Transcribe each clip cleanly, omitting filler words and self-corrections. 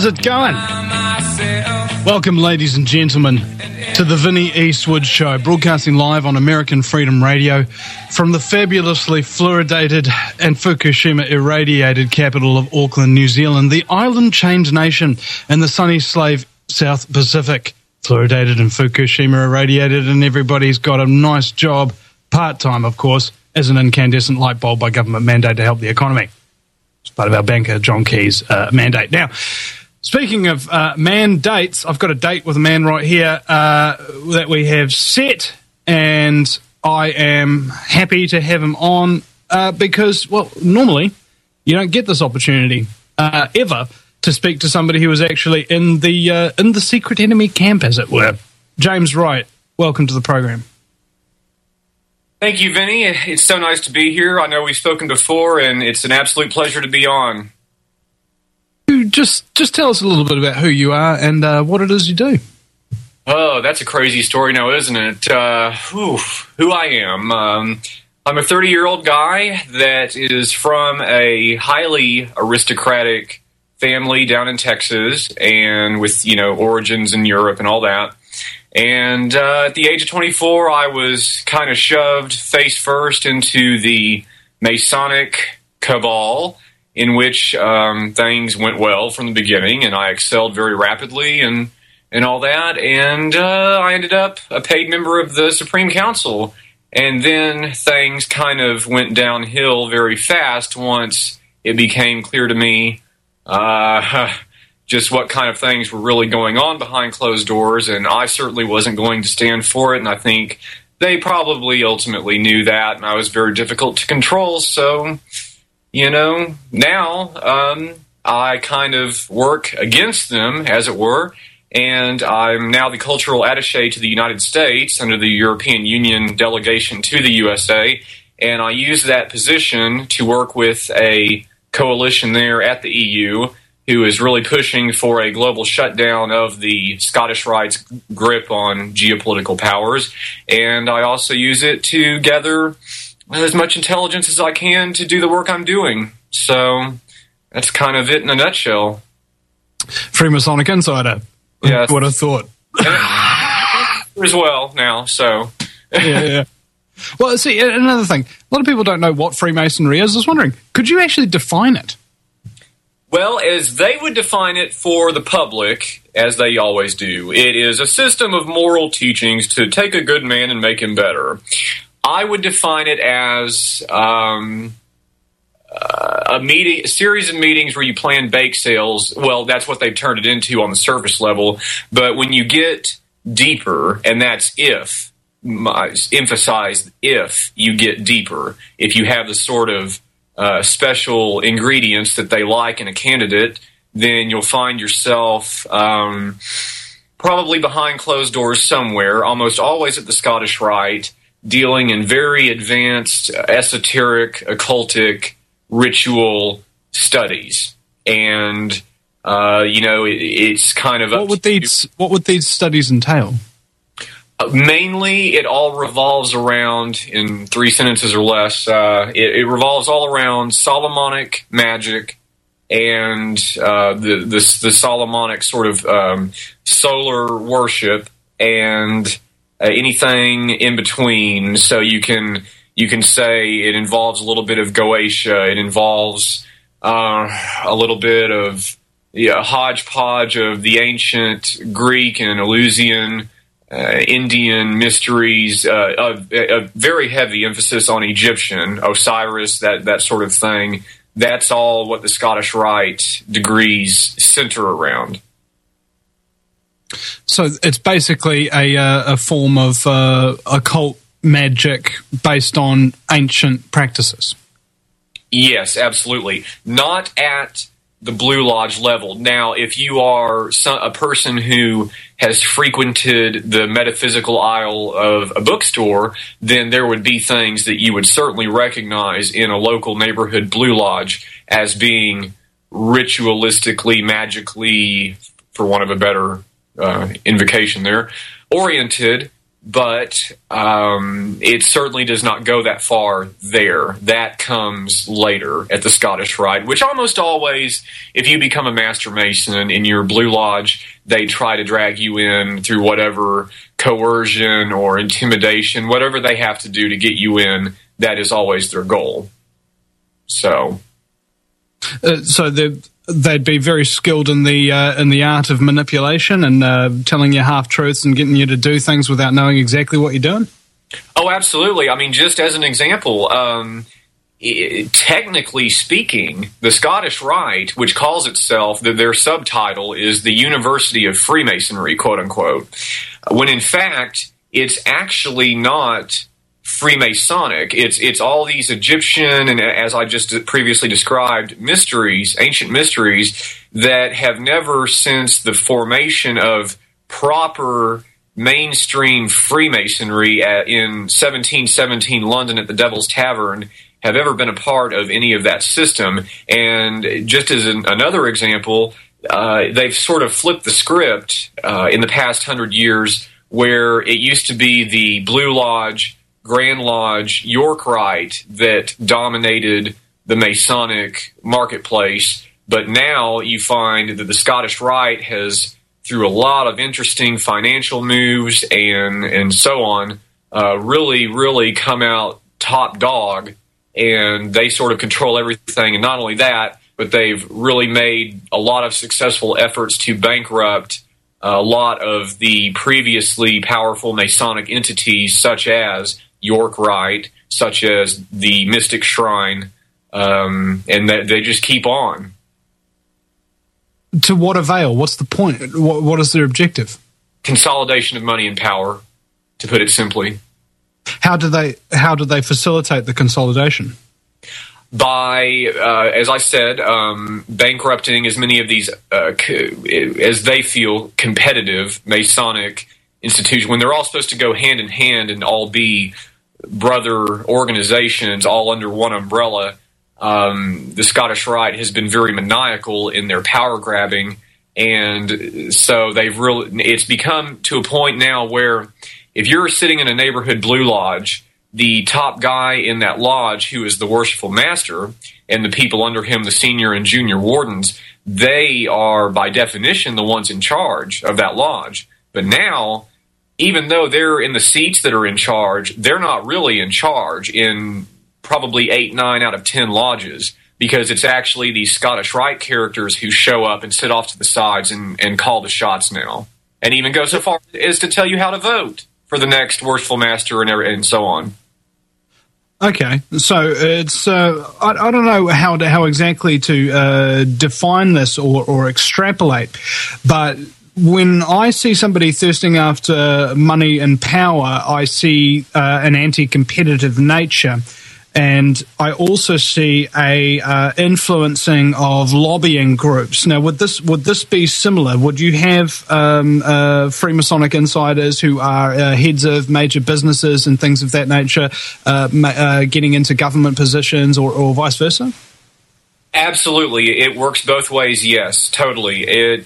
How's it going? Welcome, ladies and gentlemen, to the Vinnie Eastwood Show, broadcasting live on American Freedom Radio from the fabulously fluoridated and Fukushima irradiated capital of Auckland, New Zealand, the island-chained nation in the sunny slave South Pacific. Fluoridated and Fukushima irradiated, and everybody's got a nice job, part-time, of course, as an incandescent light bulb by government mandate to help the economy. It's part of our banker John Key's mandate. Now, speaking of mandates, I've got a date with a man right here that we have set, and I am happy to have him on because, well, normally you don't get this opportunity ever to speak to somebody who was actually in the secret enemy camp, as it were. James Wright, welcome to the program. Thank you, Vinny. It's so nice to be here. I know we've spoken before, and it's an absolute pleasure to be on. Just tell us a little bit about who you are and what it is you do. Oh, that's a crazy story now, isn't it? Who I am. I'm a 30-year-old guy that is from a highly aristocratic family down in Texas and with, origins in Europe and all that. And at the age of 24, I was kind of shoved face first into the Masonic cabal, in which things went well from the beginning, and I excelled very rapidly and all that. And I ended up a paid member of the Supreme Council. And then things kind of went downhill very fast once it became clear to me just what kind of things were really going on behind closed doors, and I certainly wasn't going to stand for it, and I think they probably ultimately knew that, and I was very difficult to control, so, now I kind of work against them, as it were, and I'm now the cultural attaché to the United States under the European Union delegation to the USA, and I use that position to work with a coalition there at the EU who is really pushing for a global shutdown of the Scottish Rite's grip on geopolitical powers. And I also use it to gather as much intelligence as I can to do the work I'm doing. So that's kind of it in a nutshell. Freemasonic insider. Yes. What a thought. As well now, so. Yeah. Well, see, another thing. A lot of people don't know what Freemasonry is. I was wondering, could you actually define it? Well, as they would define it for the public, as they always do, it is a system of moral teachings to take a good man and make him better. I would define it as a series of meetings where you plan bake sales. Well, that's what they've turned it into on the surface level. But when you get deeper, and that's emphasize if you get deeper, if you have the sort of special ingredients that they like in a candidate, then you'll find yourself probably behind closed doors somewhere, almost always at the Scottish Rite, dealing in very advanced, esoteric, occultic, ritual studies. And, it's kind of... What would these studies entail? Mainly, it all revolves around, in 3 sentences or less, it revolves all around Solomonic magic and the Solomonic sort of solar worship and anything in between. So you can say it involves a little bit of Goetia, it involves a little bit of hodgepodge of the ancient Greek and Eleusinian Indian mysteries, a very heavy emphasis on Egyptian, Osiris, that sort of thing. That's all what the Scottish Rite degrees center around. So it's basically a form of occult magic based on ancient practices. Yes, absolutely. Not at the Blue Lodge level. Now, if you are a person who has frequented the metaphysical aisle of a bookstore, then there would be things that you would certainly recognize in a local neighborhood Blue Lodge as being ritualistically, magically, for want of a better invocation there, oriented. but it certainly does not go that far there. That comes later at the Scottish Rite, which almost always, if you become a Master Mason in your Blue Lodge, they try to drag you in through whatever coercion or intimidation, whatever they have to do to get you in. That is always their goal. So they'd be very skilled in the art of manipulation and telling you half-truths and getting you to do things without knowing exactly what you're doing? Oh, absolutely. I mean, just as an example, technically speaking, the Scottish Rite, which calls itself, their subtitle is the University of Freemasonry, quote-unquote, when in fact it's actually not Freemasonic. It's all these Egyptian and, as I just previously described, mysteries, ancient mysteries that have never, since the formation of proper mainstream Freemasonry in 1717 London at the Devil's Tavern, have ever been a part of any of that system. And just as another example, they've sort of flipped the script in the past 100 years, where it used to be the Blue Lodge, Grand Lodge, York Rite that dominated the Masonic marketplace. But now you find that the Scottish Rite has, through a lot of interesting financial moves and so on, really come out top dog, and they sort of control everything. And not only that, but they've really made a lot of successful efforts to bankrupt a lot of the previously powerful Masonic entities, such as York Rite, such as the Mystic Shrine, and that they just keep on. To what avail? What's the point? What is their objective? Consolidation of money and power, to put it simply. How do they facilitate the consolidation? By, as I said, bankrupting as many of these, as they feel, competitive Masonic institutions, when they're all supposed to go hand in hand and all be brother organizations all under one umbrella. The Scottish Rite has been very maniacal in their power grabbing, and so it's become to a point now where if you're sitting in a neighborhood Blue Lodge, the top guy in that lodge, who is the worshipful master, and the people under him, the senior and junior wardens, they are by definition the ones in charge of that lodge. But now, even though they're in the seats that are in charge, they're not really in charge in probably 8, 9 out of 10 lodges, because it's actually these Scottish Rite characters who show up and sit off to the sides and call the shots now, and even go so far as to tell you how to vote for the next worshipful master and so on. Okay, so it's I don't know how exactly to define this or extrapolate, but when I see somebody thirsting after money and power, I see an anti-competitive nature, and I also see a influencing of lobbying groups. Now, would this be similar? Would you have Freemasonic insiders who are heads of major businesses and things of that nature getting into government positions, or vice versa? Absolutely. It works both ways, yes, totally.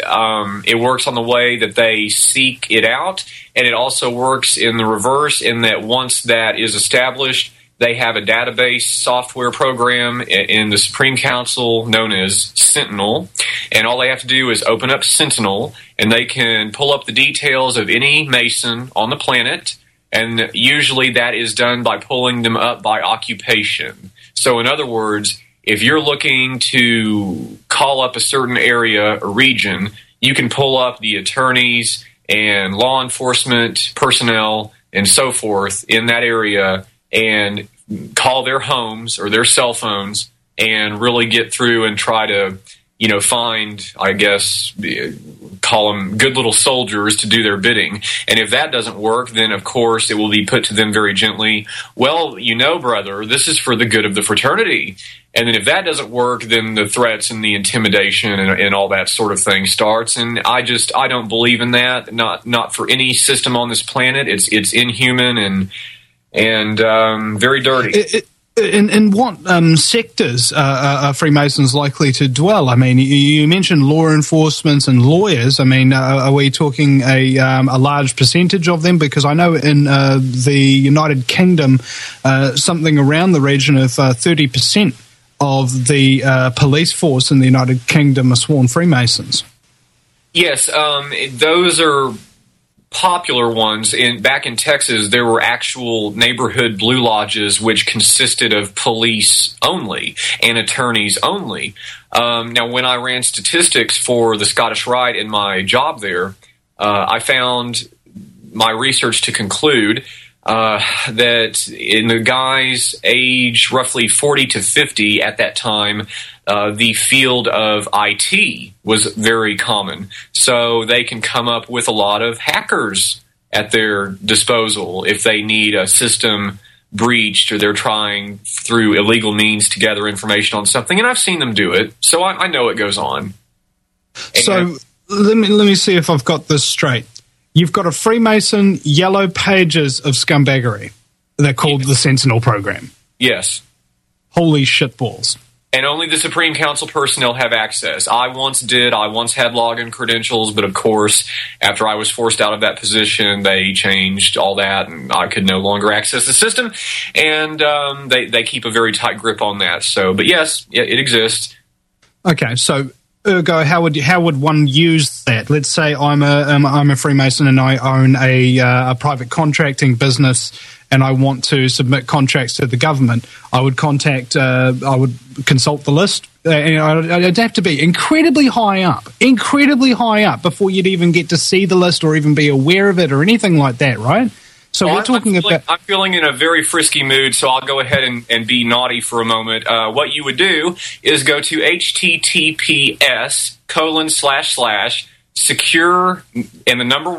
It works on the way that they seek it out, and it also works in the reverse, in that once that is established, they have a database software program in the Supreme Council known as Sentinel, and all they have to do is open up Sentinel, and they can pull up the details of any Mason on the planet, and usually that is done by pulling them up by occupation. So in other words, if you're looking to call up a certain area or region, you can pull up the attorneys and law enforcement personnel and so forth in that area and call their homes or their cell phones and really get through and try to, find, I guess, call them good little soldiers to do their bidding. And if that doesn't work, then of course it will be put to them very gently, well, brother, this is for the good of the fraternity. And then if that doesn't work, then the threats and the intimidation and all that sort of thing starts. And I don't believe in that. Not for any system on this planet. It's inhuman and very dirty. In what sectors are Freemasons likely to dwell? I mean, you mentioned law enforcement and lawyers. I mean, are we talking a large percentage of them? Because I know in the United Kingdom, something around the region of 30% of the police force in the United Kingdom are sworn Freemasons. Yes, those are popular ones. Back in Texas, there were actual neighborhood blue lodges which consisted of police only and attorneys only. Now, when I ran statistics for the Scottish Rite in my job there, I found my research to conclude that in the guys age roughly 40 to 50 at that time, the field of IT was very common. So they can come up with a lot of hackers at their disposal if they need a system breached or they're trying through illegal means to gather information on something. And I've seen them do it, so I know it goes on. So let me see if I've got this straight. You've got a Freemason yellow pages of scumbaggery. They're called the Sentinel Program. Yes. Holy shitballs. And only the Supreme Council personnel have access. I once had login credentials, but of course, after I was forced out of that position, they changed all that, and I could no longer access the system. And they keep a very tight grip on that. So, but yes, it exists. Okay, so ergo, how would one use that? Let's say I'm a Freemason and I own a private contracting business, and I want to submit contracts to the government. I would consult the list. I'd have to be incredibly high up before you'd even get to see the list or even be aware of it or anything like that, right? So we're talking about... I'm feeling in a very frisky mood, so I'll go ahead and be naughty for a moment. What you would do is go to https://secure and the number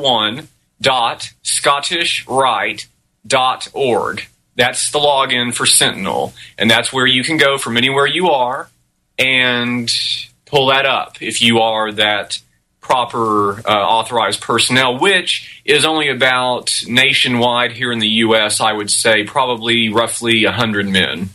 1.scottishrite.org. That's the login for Sentinel, and that's where you can go from anywhere you are and pull that up if you are that proper authorized personnel, which is only about nationwide here in the U.S., I would say probably roughly 100 men.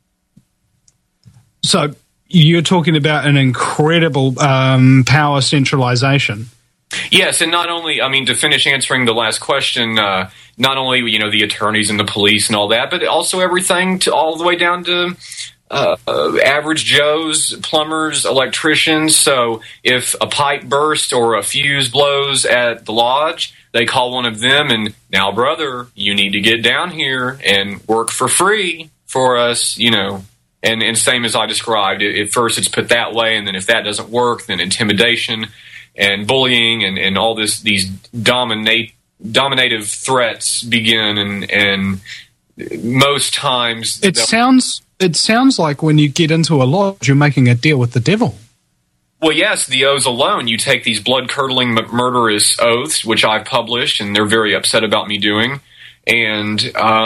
So you're talking about an incredible power centralization. Yes, and not only, I mean, to finish answering the last question, not only, the attorneys and the police and all that, but also everything all the way down to average Joes, plumbers, electricians. So if a pipe bursts or a fuse blows at the lodge, they call one of them and, now, brother, you need to get down here and work for free for us, And same as I described, at first it's put that way, and then if that doesn't work, then intimidation and bullying and all these dominative threats begin, and most times... It sounds like when you get into a lodge, you're making a deal with the devil. Well, yes, the oaths alone. You take these blood-curdling, murderous oaths, which I've published, and they're very upset about me doing. And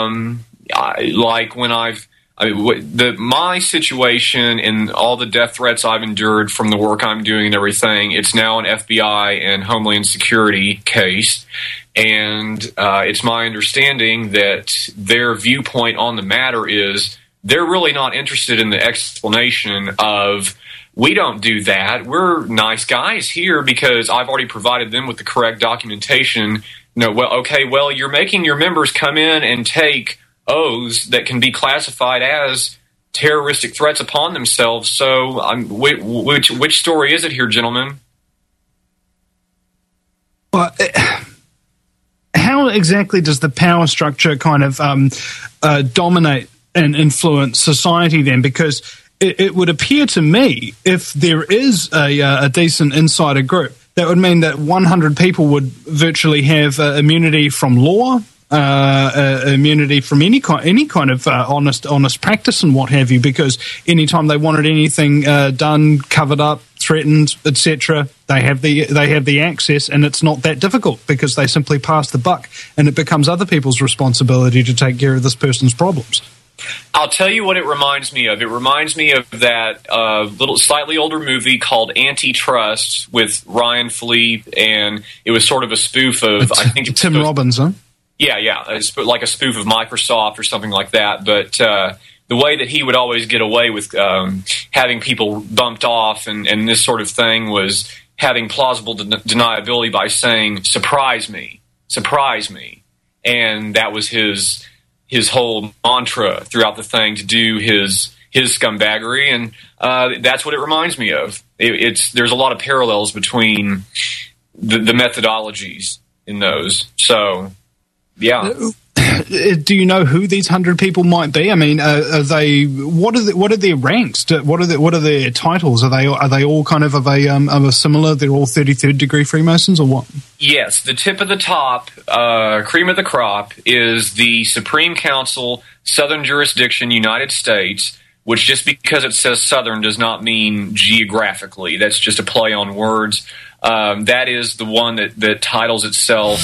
my situation and all the death threats I've endured from the work I'm doing and everything, it's now an FBI and Homeland Security case. And it's my understanding that their viewpoint on the matter is they're really not interested in the explanation of, we don't do that, we're nice guys here, because I've already provided them with the correct documentation. You're making your members come in and take oaths that can be classified as terroristic threats upon themselves. So which story is it here, gentlemen? Well, how exactly does the power structure kind of dominate and influence society then? Because it would appear to me, if there is a decent insider group, that would mean that 100 people would virtually have immunity from law, immunity from any kind of honest practice and what have you, because anytime they wanted anything done, covered up, threatened, etc., they have the access, and it's not that difficult because they simply pass the buck, and it becomes other people's responsibility to take care of this person's problems. I'll tell you what it reminds me of. It reminds me of that little slightly older movie called Antitrust with Ryan Philippe, and it was sort of a spoof of, I think, Tim Robbins, huh? Yeah, it's like a spoof of Microsoft or something like that. But the way that he would always get away with having people bumped off and this sort of thing was having plausible deniability by saying, surprise me. And that was his whole mantra throughout the thing, to do his scumbaggery, and that's what it reminds me of. There's a lot of parallels between the methodologies in those. So, yeah. Do you know who these 100 people might be? I mean, are they? What are their ranks? What are their titles? Are they all kind of a similar? They're all 33rd degree Freemasons, or what? Yes, the tip of the top, cream of the crop, is the Supreme Council, Southern Jurisdiction, United States. Which, just because it says Southern does not mean geographically. That's just a play on words. That is the one that titles itself.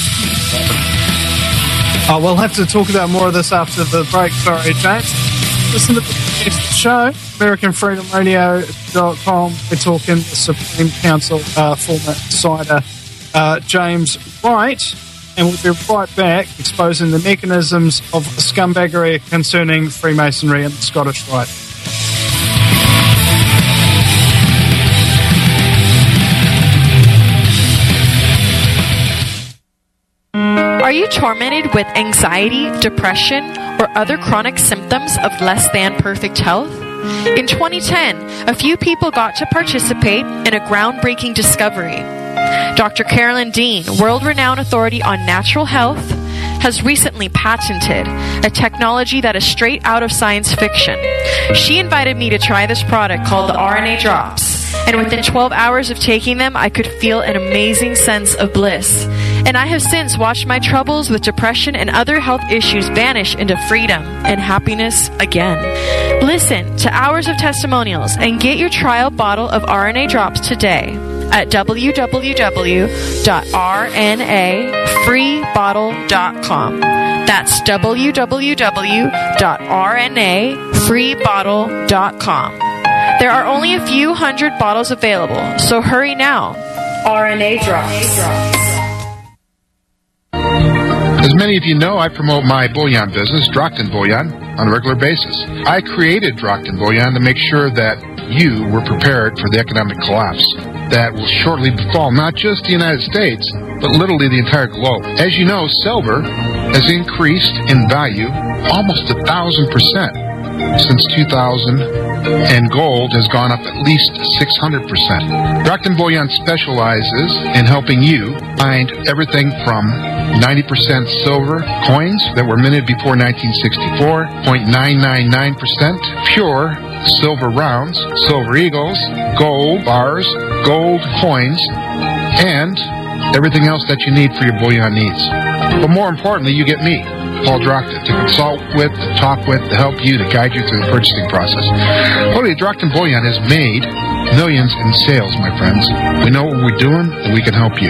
We'll have to talk about more of this after the break. Sorry, James. Listen to the show, AmericanFreedomRadio.com. We're talking the Supreme Council former insider, James Wright. And we'll be right back, exposing the mechanisms of scumbaggery concerning Freemasonry and the Scottish Rite. Are you tormented with anxiety, depression, or other chronic symptoms of less than perfect health? In 2010, a few people got to participate in a groundbreaking discovery. Dr. Carolyn Dean, world-renowned authority on natural health, has recently patented a technology that is straight out of science fiction. She invited me to try this product called the RNA Drops. And within 12 hours of taking them, I could feel an amazing sense of bliss. And I have since watched my troubles with depression and other health issues vanish into freedom and happiness again. Listen to hours of testimonials and get your trial bottle of RNA Drops today at www.rnafreebottle.com. That's www.rnafreebottle.com. There are only a few hundred bottles available, so hurry now. RNA Drops. As many of you know, I promote my bullion business, Drockton Bullion, on a regular basis. I created Drockton Bullion to make sure that you were prepared for the economic collapse that will shortly befall not just the United States, but literally the entire globe. As you know, silver has increased in value almost 1,000% since 2000, and gold has gone up at least 600%. Drockton Bullion specializes in helping you find everything from 90% silver coins that were minted before 1964, 0.999% pure silver rounds, silver eagles, gold bars, gold coins, and everything else that you need for your bullion needs. But more importantly, you get me, Paul Drockton, to consult with, to talk with, to help you, to guide you through the purchasing process. Holy Drockton Bullion has made millions in sales, my friends. We know what we're doing, and we can help you.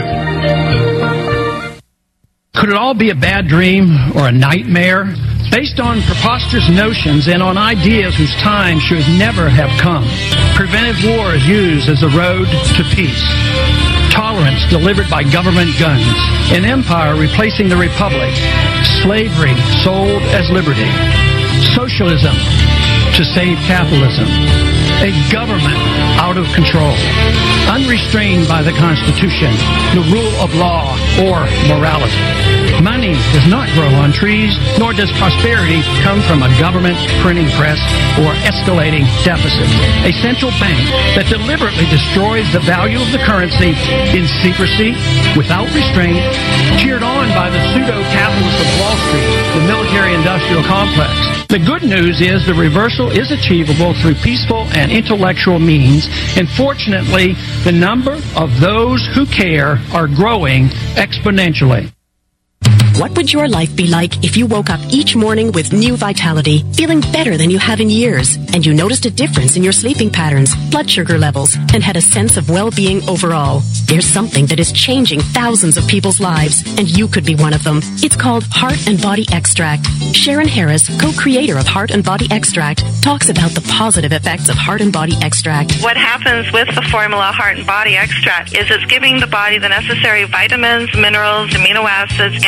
Could it all be a bad dream or a nightmare? Based on preposterous notions and on ideas whose time should never have come. Preventive war is used as a road to peace. Tolerance delivered by government guns. An empire replacing the republic. Slavery sold as liberty. Socialism to save capitalism. A government out of control. Unrestrained by the Constitution, the rule of law, or morality. Money does not grow on trees, nor does prosperity come from a government printing press or escalating deficits. A central bank that deliberately destroys the value of the currency in secrecy, without restraint, cheered on by the pseudo-capitalists of Wall Street, the military-industrial complex. The good news is the reversal is achievable through peaceful and intellectual means, and fortunately, the number of those who care are growing exponentially. What would your life be like if you woke up each morning with new vitality, feeling better than you have in years, and you noticed a difference in your sleeping patterns, blood sugar levels, and had a sense of well-being overall? There's something that is changing thousands of people's lives, and you could be one of them. It's called Heart and Body Extract. Sharon Harris, co-creator of Heart and Body Extract, talks about the positive effects of Heart and Body Extract. What happens with the formula Heart and Body Extract is it's giving the body the necessary vitamins, minerals, amino acids, enzymes,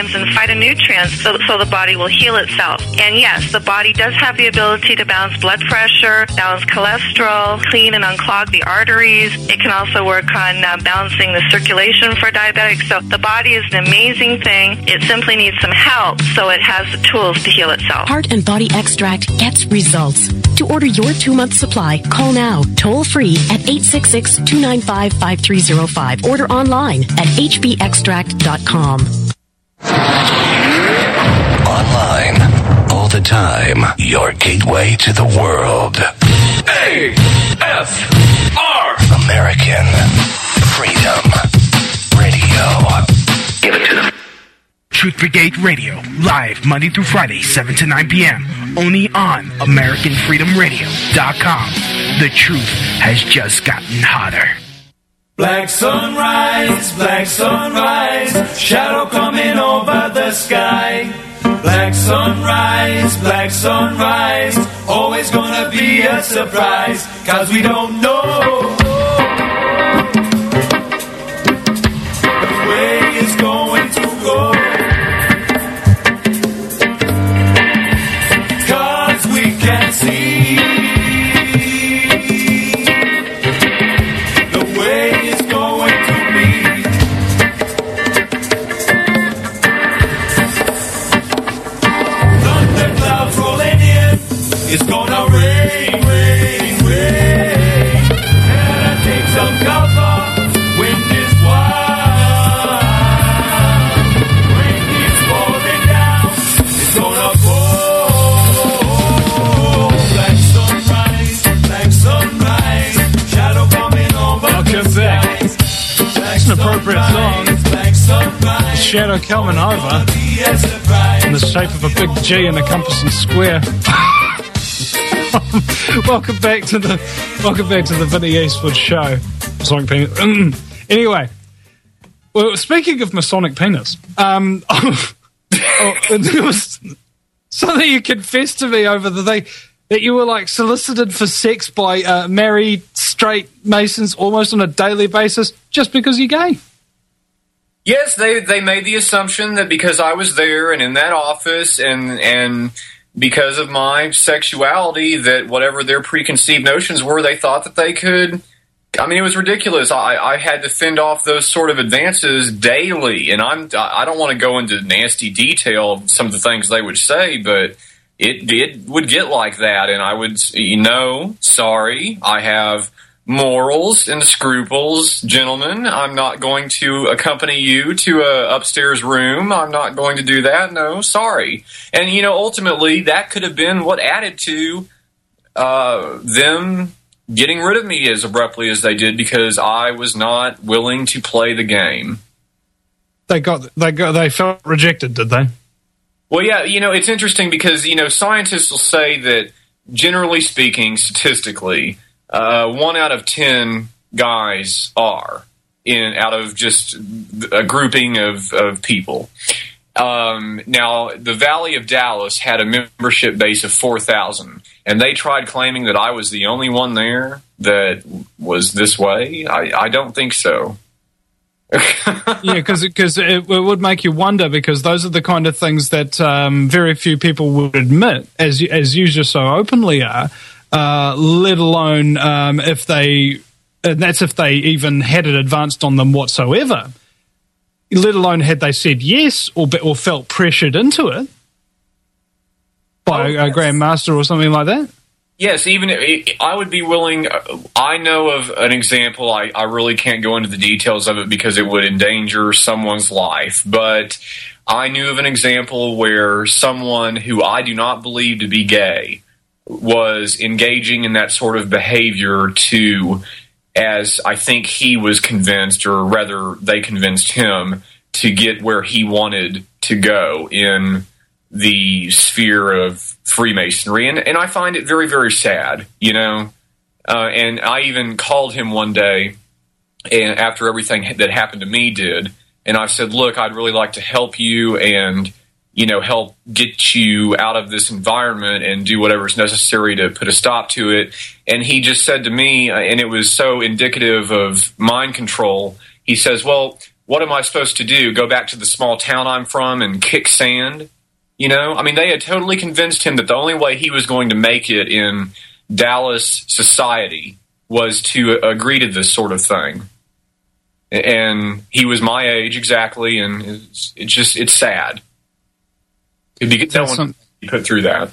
minerals and phytonutrients so the body will heal itself. And yes, the body does have the ability to balance blood pressure, balance cholesterol, clean and unclog the arteries. It can also work on balancing the circulation for diabetics. So the body is an amazing thing. It simply needs some help so it has the tools to heal itself. Heart and Body Extract gets results. To order your 2-month supply, call now, toll free at 866-295-5305. Order online at hbextract.com. Online, all the time, your gateway to the world. AFR! American Freedom Radio. Give it to them. Truth Brigade Radio, live Monday through Friday, 7 to 9 p.m. Only on AmericanFreedomRadio.com. The truth has just gotten hotter. Black sunrise, shadow coming over the sky. Black sunrise, always gonna be a surprise, 'cause we don't know the way it's going to go. 'Cause we can see the way it's going to be. Thunder clouds rolling in, it's gonna rain, rain, rain. Better take some cover, wind is wild. Rain is falling down, it's gonna fall. Black sunrise, shadow coming over the skies. It's an appropriate song. Shadow coming over in the shape of a big G in a compass and square. Welcome back to the Vinny Eastwood Show. Masonic penis. Anyway, well, speaking of Masonic penis, there was something you confessed to me over the thing that you were like solicited for sex by married straight Masons almost on a daily basis just because you're gay. Yes, they made the assumption that because I was there and in that office and because of my sexuality, that whatever their preconceived notions were, they thought that they could. I mean, it was ridiculous. I had to fend off those sort of advances daily, and I don't want to go into nasty detail of some of the things they would say, but it would get like that, and I would, sorry, I have morals and scruples, gentlemen. I'm not going to accompany you to a upstairs room. I'm not going to do that. No, sorry. And, ultimately, that could have been what added to them getting rid of me as abruptly as they did, because I was not willing to play the game. They felt rejected, did they? Well, yeah, it's interesting because, scientists will say that, generally speaking, statistically, 1 out of 10 guys are out of just a grouping of people. Now, the Valley of Dallas had a membership base of 4,000, and they tried claiming that I was the only one there that was this way. I don't think so. Yeah, because it would make you wonder, because those are the kind of things that very few people would admit, as you just so openly are. Let alone if they even had it advanced on them whatsoever. Let alone had they said yes or felt pressured into it by a Grand Master or something like that. Yes, even I would be willing. I know of an example. I really can't go into the details of it because it would endanger someone's life. But I knew of an example where someone who I do not believe to be gay was engaging in that sort of behavior to, as I think he was convinced, or rather they convinced him, to get where he wanted to go in the sphere of Freemasonry. And I find it very, very sad, and I even called him one day, and after everything that happened to me did, and I said, look, I'd really like to help you and help get you out of this environment and do whatever's necessary to put a stop to it. And he just said to me, and it was so indicative of mind control, he says, well, what am I supposed to do? Go back to the small town I'm from and kick sand? You know, I mean, they had totally convinced him that the only way he was going to make it in Dallas society was to agree to this sort of thing. And he was my age exactly, and it's sad. Someone put through that.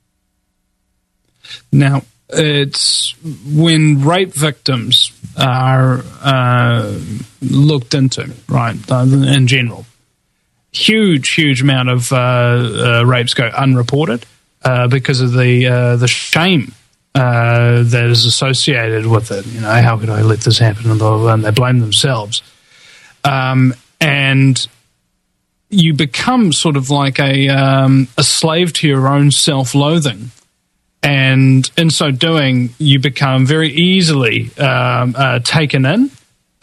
Now, it's when rape victims are looked into, right, in general. Huge amount of rapes go unreported because of the shame that is associated with it. You know, how could I let this happen? And they blame themselves. And you become sort of like a slave to your own self-loathing. And in so doing, you become very easily taken in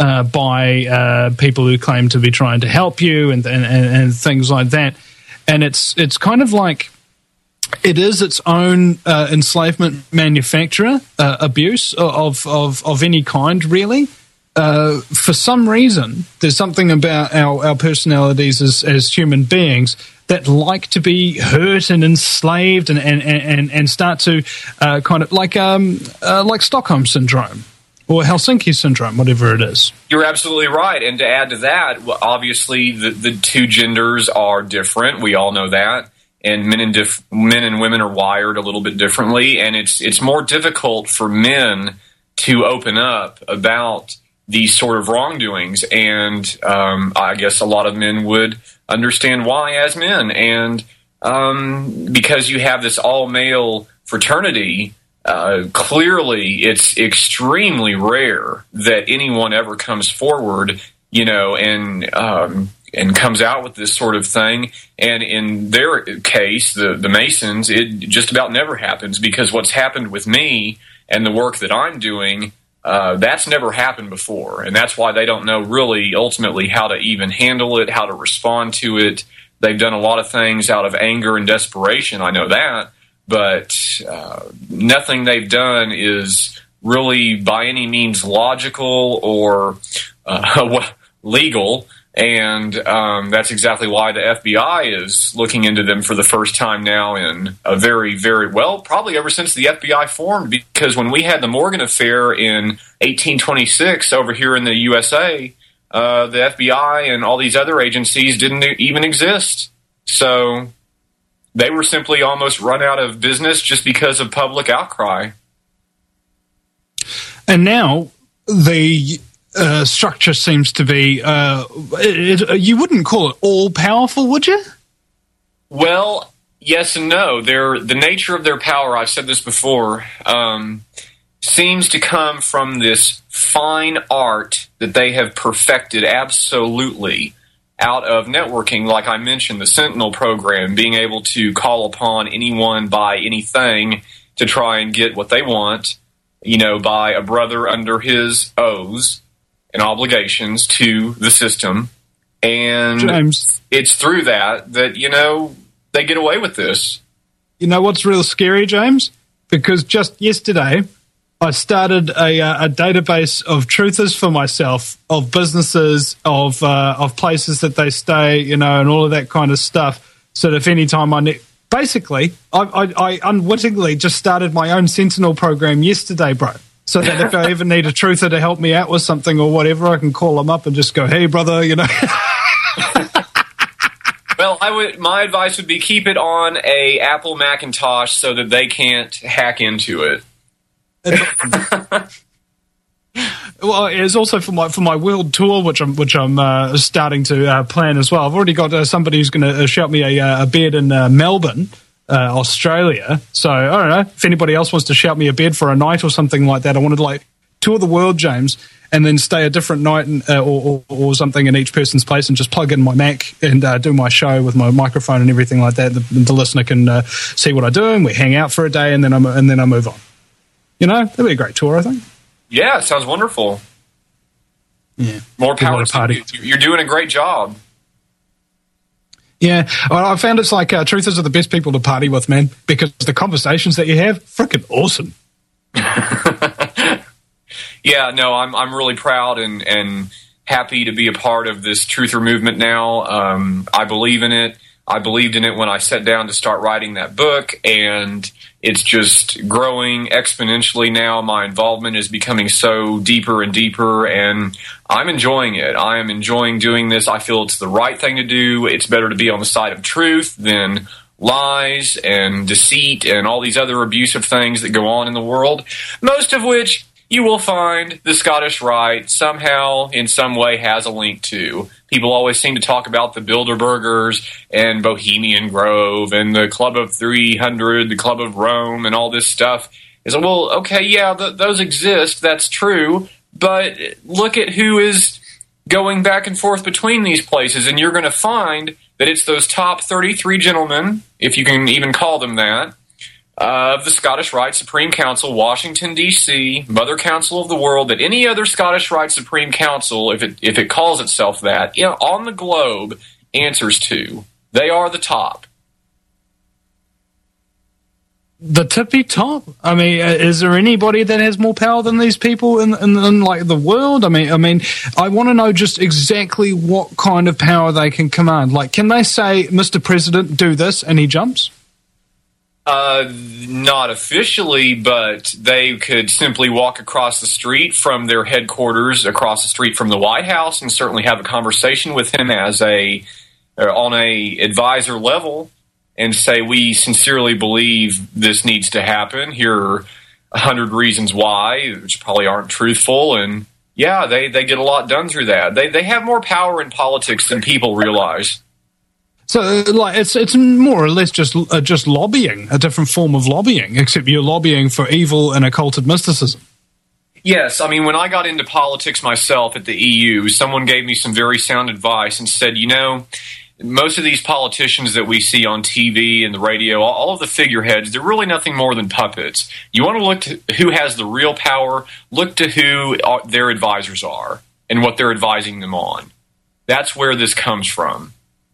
by people who claim to be trying to help you and things like that. And it's kind of like it is its own enslavement manufacturer, abuse of any kind, really. For some reason, there's something about our personalities as human beings that like to be hurt and enslaved and start to kind of like Stockholm Syndrome or Helsinki Syndrome, whatever it is. You're absolutely right. And to add to that, obviously the two genders are different. We all know that. And men and women are wired a little bit differently. And it's more difficult for men to open up about these sort of wrongdoings. And I guess a lot of men would understand why as men. And because you have this all-male fraternity, clearly it's extremely rare that anyone ever comes forward, you know, and comes out with this sort of thing. And in their case, the Masons, it just about never happens, because what's happened with me and the work that I'm doing, that's never happened before. And that's why they don't know really ultimately how to even handle it, how to respond to it. They've done a lot of things out of anger and desperation, I know that, but nothing they've done is really by any means logical or legal. And that's exactly why the FBI is looking into them for the first time now in a very, very, well, probably ever since the FBI formed, because when we had the Morgan affair in 1826 over here in the USA, the FBI and all these other agencies didn't even exist. So they were simply almost run out of business just because of public outcry. And now the structure seems to be, you wouldn't call it all-powerful, would you? Well, yes and no. The nature of their power, I've said this before, seems to come from this fine art that they have perfected absolutely out of networking. Like I mentioned, the Sentinel program, being able to call upon anyone by anything to try and get what they want, you know, by a brother under his oaths and obligations to the system. And James, it's through that, you know, they get away with this. You know what's real scary, James? Because just yesterday, I started a database of truthers for myself, of businesses, of places that they stay, you know, and all of that kind of stuff. So that if any time basically, I unwittingly just started my own Sentinel program yesterday, bro. So that if I ever need a truther to help me out with something or whatever, I can call them up and just go, "Hey, brother," you know. Well, my advice would be keep it on a Apple Macintosh so that they can't hack into it. Well, it's also for my world tour, which I'm starting to plan as well. I've already got somebody who's going to shout me a bed in Melbourne, Australia. So I don't know if anybody else wants to shout me a bed for a night or something like that. I wanted to like tour the world, James, and then stay a different night or something in each person's place, and just plug in my Mac and do my show with my microphone and everything like that. The listener can see what I do, and we hang out for a day, and then I move on. You know, that'd be a great tour, I think. Yeah, it sounds wonderful. Yeah, more power to you. You're doing a great job. Yeah, well, I found it's like truthers are the best people to party with, man, because the conversations that you have, freaking awesome. Yeah, no, I'm really proud and happy to be a part of this truther movement now. I believe in it. I believed in it when I sat down to start writing that book, and it's just growing exponentially now. My involvement is becoming so deeper and deeper, and I'm enjoying it. I am enjoying doing this. I feel it's the right thing to do. It's better to be on the side of truth than lies and deceit and all these other abusive things that go on in the world, most of which you will find the Scottish Rite somehow, in some way, has a link to. People always seem to talk about the Bilderbergers and Bohemian Grove and the Club of 300, the Club of Rome, and all this stuff. Is well, okay, yeah, those exist, that's true, but look at who is going back and forth between these places, and you're going to find that it's those top 33 gentlemen, if you can even call them that, of the Scottish Rite Supreme Council, Washington, D.C., Mother Council of the World, that any other Scottish Rite Supreme Council, if it calls itself that, on the globe, answers to. They are the top. The tippy top? I mean, is there anybody that has more power than these people in like the world? I mean, I want to know just exactly what kind of power they can command. Like, can they say, Mr. President, do this, and he jumps? Not officially, but they could simply walk across the street from their headquarters, across the street from the White House, and certainly have a conversation with him on a advisor level, and say, we sincerely believe this needs to happen. Here are 100 reasons why, which probably aren't truthful, and yeah, they get a lot done through that. They have more power in politics than people realize. So, like, it's more or less just lobbying, a different form of lobbying, except you're lobbying for evil and occulted mysticism. Yes, I mean, when I got into politics myself at the EU, someone gave me some very sound advice and said, most of these politicians that we see on TV and the radio, all of the figureheads, they're really nothing more than puppets. You want to look to who has the real power, look to who their advisors are and what they're advising them on. That's where this comes from.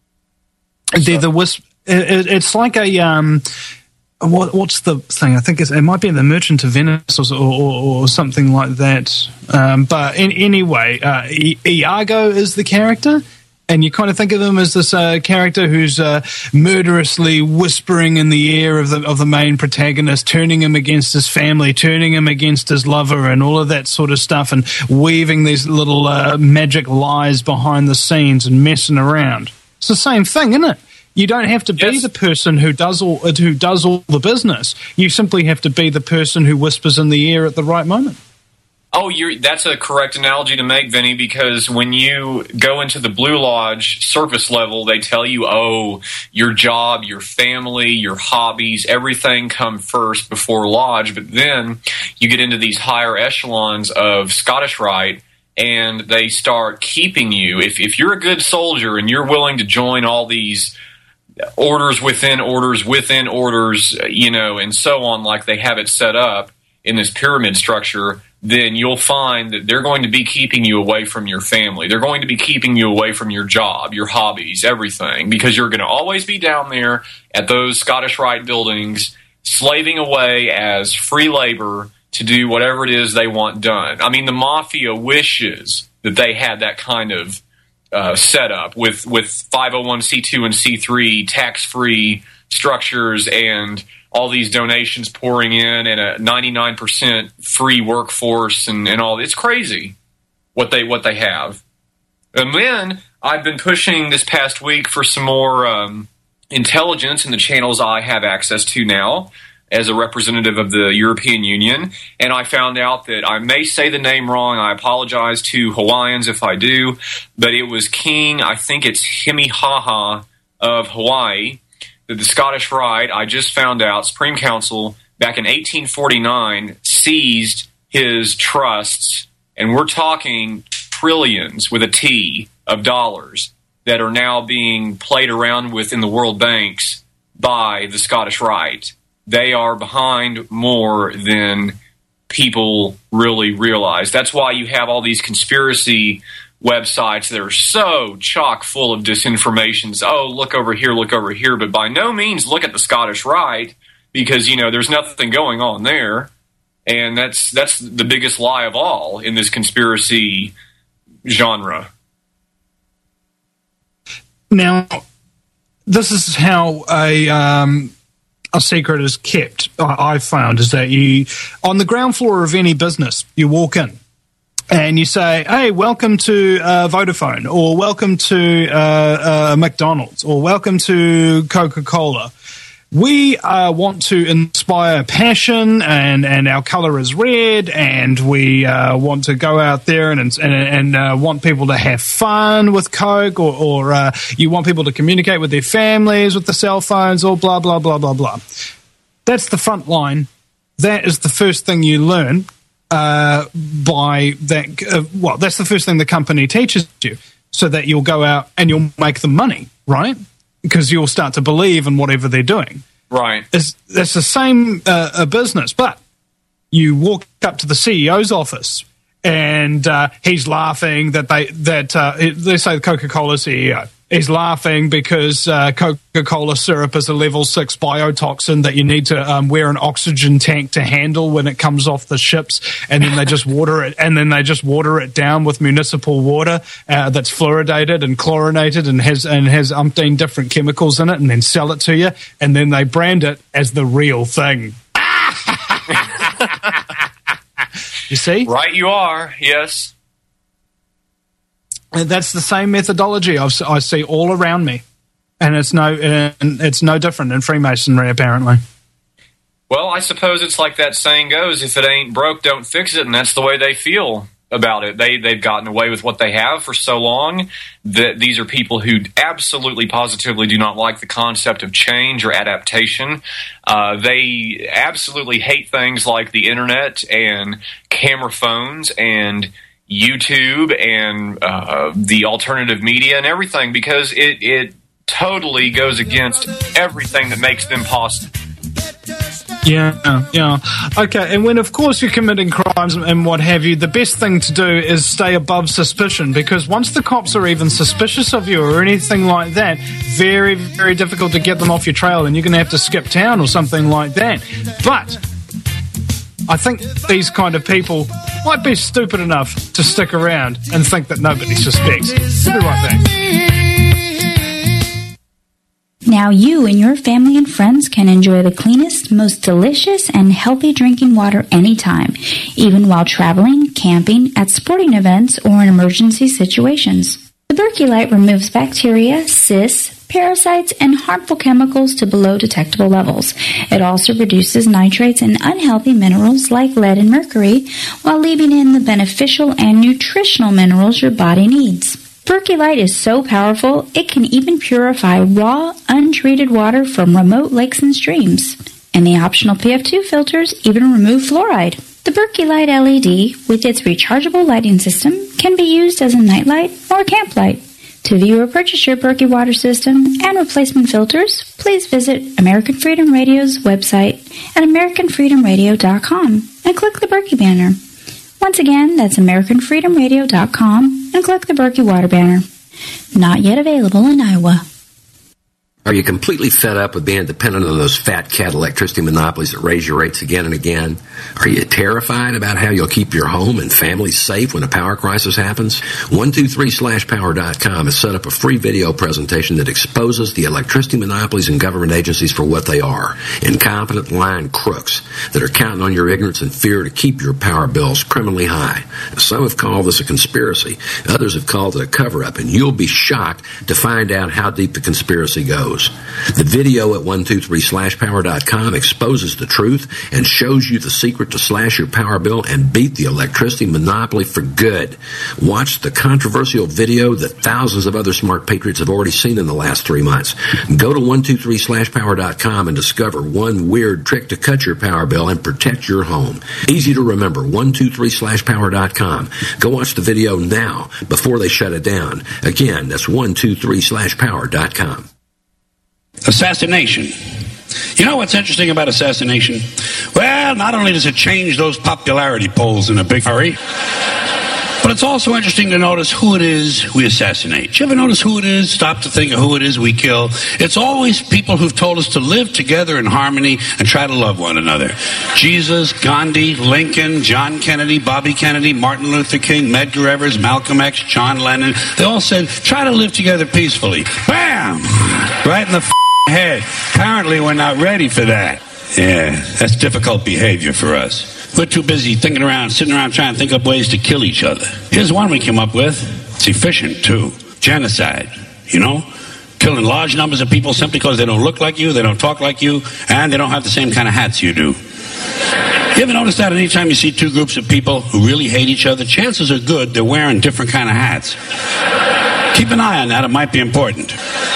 It's like a what's the thing? I think it might be the Merchant of Venice or something like that. But anyway, Iago is the character, and you kind of think of him as this character who's murderously whispering in the ear of the main protagonist, turning him against his family, turning him against his lover, and all of that sort of stuff, and weaving these little magic lies behind the scenes and messing around. It's the same thing, isn't it? You don't have to be the person who does all the business. You simply have to be the person who whispers in the ear at the right moment. Oh, that's a correct analogy to make, Vinny, because when you go into the Blue Lodge surface level, they tell you, your job, your family, your hobbies, everything come first before Lodge. But then you get into these higher echelons of Scottish Rite, and they start keeping you. If you're a good soldier and you're willing to join all these orders within orders within orders, and so on, like they have it set up in this pyramid structure, then you'll find that they're going to be keeping you away from your family. They're going to be keeping you away from your job, your hobbies, everything, because you're going to always be down there at those Scottish Rite buildings, slaving away as free labor to do whatever it is they want done. I mean, the mafia wishes that they had that kind of setup with 501c2 and C3 tax-free structures and all these donations pouring in and a 99% free workforce and all. It's crazy what they have. And then I've been pushing this past week for some more intelligence in the channels I have access to now as a representative of the European Union, and I found out that I may say the name wrong. I apologize to Hawaiians if I do, but it was King, I think it's Himihaha of Hawaii, that the Scottish Rite, I just found out, Supreme Council, back in 1849, seized his trusts, and we're talking trillions with a T of dollars that are now being played around with in the world banks by the Scottish Rite. They are behind more than people really realize. That's why you have all these conspiracy websites that are so chock full of disinformation. Look over here, but by no means look at the Scottish Rite, because, there's nothing going on there. And that's the biggest lie of all in this conspiracy genre. Now, this is how a secret is kept, I've found, is that you, on the ground floor of any business, you walk in and you say, hey, welcome to Vodafone, or welcome to McDonald's, or welcome to Coca-Cola. We want to inspire passion, and our color is red, and we want to go out there and want people to have fun with Coke, or you want people to communicate with their families with the cell phones, or blah, blah, blah, blah, blah. That's the front line. That is the first thing you learn by that. Well, that's the first thing the company teaches you, so that you'll go out and you'll make them money, right? Because you'll start to believe in whatever they're doing. Right. That's the same business, but you walk up to the CEO's office and he's laughing that let's say the Coca-Cola CEO. He's laughing because Coca-Cola syrup is a level 6 biotoxin that you need to wear an oxygen tank to handle when it comes off the ships, and then they just water it down with municipal water that's fluoridated and chlorinated and has umpteen different chemicals in it, and then sell it to you, and then they brand it as the real thing. You see? Right, you are. Yes. And that's the same methodology I see all around me, and it's no different in Freemasonry, apparently. Well, I suppose it's like that saying goes: if it ain't broke, don't fix it, and that's the way they feel about it. They've gotten away with what they have for so long that these are people who absolutely, positively do not like the concept of change or adaptation. They absolutely hate things like the internet and camera phones and YouTube and the alternative media and everything, because it totally goes against everything that makes them possible. Yeah. Okay, and when, of course, you're committing crimes and what have you, the best thing to do is stay above suspicion, because once the cops are even suspicious of you or anything like that, very, very difficult to get them off your trail, and you're going to have to skip town or something like that. But I think these kind of people might be stupid enough to stick around and think that nobody suspects. We'll be right back. Now you and your family and friends can enjoy the cleanest, most delicious, and healthy drinking water anytime, even while traveling, camping, at sporting events, or in emergency situations. The Berkey Light removes bacteria, cysts, parasites, and harmful chemicals to below detectable levels. It also reduces nitrates and unhealthy minerals like lead and mercury, while leaving in the beneficial and nutritional minerals your body needs. Berkey Light is so powerful, it can even purify raw, untreated water from remote lakes and streams. And the optional PF2 filters even remove fluoride. The Berkey Light LED, with its rechargeable lighting system, can be used as a nightlight or a camp light. To view or purchase your Berkey water system and replacement filters, please visit American Freedom Radio's website at AmericanFreedomRadio.com and click the Berkey banner. Once again, that's AmericanFreedomRadio.com and click the Berkey water banner. Not yet available in Iowa. Are you completely fed up with being dependent on those fat cat electricity monopolies that raise your rates again and again? Are you terrified about how you'll keep your home and family safe when a power crisis happens? 123/power.com has set up a free video presentation that exposes the electricity monopolies and government agencies for what they are: incompetent, lying crooks that are counting on your ignorance and fear to keep your power bills criminally high. Some have called this a conspiracy. Others have called it a cover-up, and you'll be shocked to find out how deep the conspiracy goes. The video at 123/power.com exposes the truth and shows you the secret to slash your power bill and beat the electricity monopoly for good. Watch the controversial video that thousands of other smart patriots have already seen in the last 3 months. Go to 123/power.com and discover one weird trick to cut your power bill and protect your home. Easy to remember, 123/power.com. Go watch the video now before they shut it down. Again, that's 123/power.com. Assassination. You know what's interesting about assassination? Well, not only does it change those popularity polls in a big hurry, But it's also interesting to notice who it is we assassinate. Do you ever notice who it is? Stop to think of who it is we kill. It's always people who've told us to live together in harmony and try to love one another. Jesus, Gandhi, Lincoln, John Kennedy, Bobby Kennedy, Martin Luther King, Medgar Evers, Malcolm X, John Lennon. They all said, try to live together peacefully. Bam! Right in the head. Apparently we're not ready for that. Yeah, that's difficult behavior for us. We're too busy sitting around trying to think up ways to kill each other. Here's one we came up with. It's efficient, too. Genocide, you know? Killing large numbers of people simply because they don't look like you, they don't talk like you, and they don't have the same kind of hats you do. You ever notice that anytime you see two groups of people who really hate each other, chances are good they're wearing different kind of hats. Keep an eye on that. It might be important.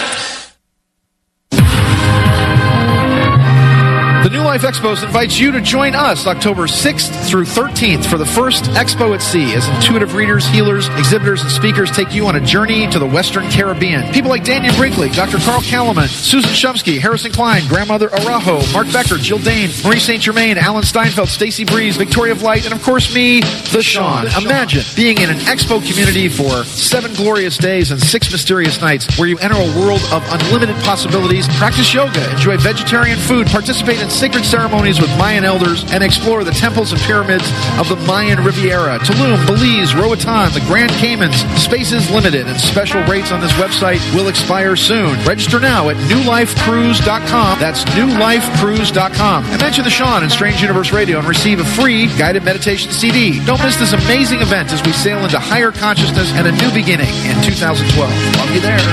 The New Life Expos invites you to join us October 6th through 13th for the first Expo at Sea as intuitive readers, healers, exhibitors, and speakers take you on a journey to the Western Caribbean. People like Daniel Brinkley, Dr. Carl Kalaman, Susan Shumsky, Harrison Klein, Grandmother Araujo, Mark Becker, Jill Dane, Marie St. Germain, Alan Steinfeld, Stacey Breeze, Victoria of Light, and of course me, The Sean. Imagine being in an Expo community for 7 glorious days and 6 mysterious nights where you enter a world of unlimited possibilities, practice yoga, enjoy vegetarian food, participate in sacred ceremonies with Mayan elders, and explore the temples and pyramids of the Mayan Riviera, Tulum, Belize, Roatan, the Grand Caymans. Space is limited, and special rates on this website will expire soon. Register now at newlifecruise.com. That's newlifecruise.com. And mention the Sean and Strange Universe Radio and receive a free guided meditation CD. Don't miss this amazing event as we sail into higher consciousness and a new beginning in 2012. Love you there.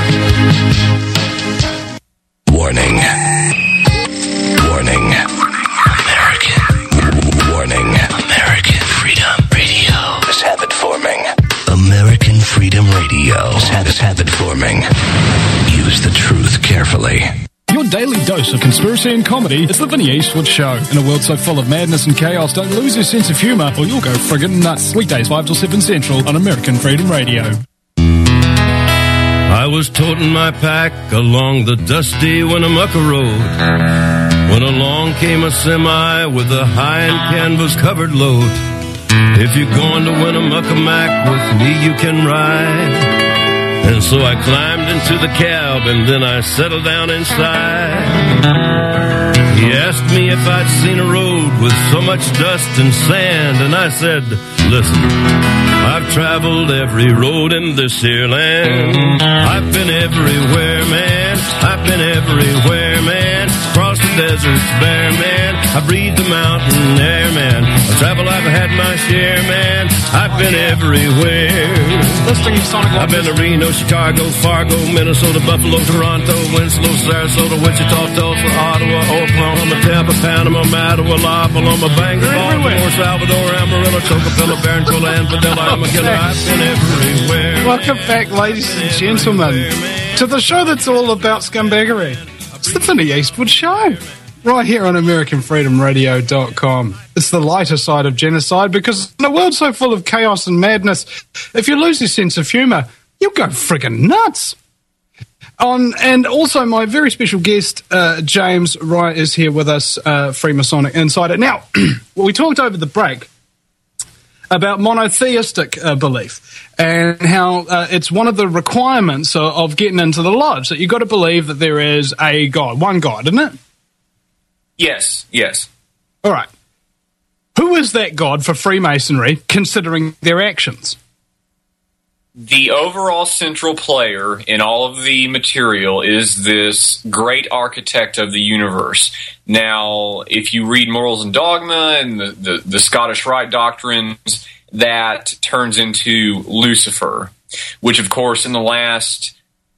Warning. Warning. Warning. American Freedom Radio is habit forming. American Freedom Radio is habit forming. Use the truth carefully. Your daily dose of conspiracy and comedy is the Vinny Eastwood Show. In a world so full of madness and chaos, don't lose your sense of humour or you'll go friggin' nuts. Weekdays 5 till 7 Central on American Freedom Radio. I was toting my pack along the dusty Winnemucca Road when along came a semi with a high and canvas-covered load. If you're going to Winnemucca Mac with me, you can ride. And so I climbed into the cab and then I settled down inside. He asked me if I'd seen a road with so much dust and sand, and I said, listen, I've traveled every road in this here land. I've been everywhere, man. I've been everywhere, man. Across the deserts bare, man. I breathe the mountain air, man. I travel, I've had my share, man. I've been everywhere. I've been to Reno, Chicago, Fargo, Minnesota, Buffalo, Toronto, Winslow, Sarasota, Wichita, Tulsa, Ottawa, Oklahoma, Tampa, Panama, Mattawa, La Paloma, Bangor, Baltimore, Salvador, Amarillo, Tocopilla, Barranquilla, and Padilla. I'm a killer. I've been everywhere. Welcome back, ladies and gentlemen, to the show that's all about scumbaggery. It's the Vinny Eastwood Show, right here on AmericanFreedomRadio.com. It's the lighter side of genocide, because in a world so full of chaos and madness, if you lose your sense of humour, you'll go friggin' nuts. And also my very special guest, James Wright, is here with us, Freemasonic Insider. Now, we talked over the break about monotheistic belief and how it's one of the requirements of getting into the lodge, that you've got to believe that there is a God, one God, isn't it? Yes. All right. Who is that God for Freemasonry, considering their actions? The overall central player in all of the material is this great architect of the universe. Now, if you read Morals and Dogma and the Scottish Rite doctrines, that turns into Lucifer, which, of course, in the last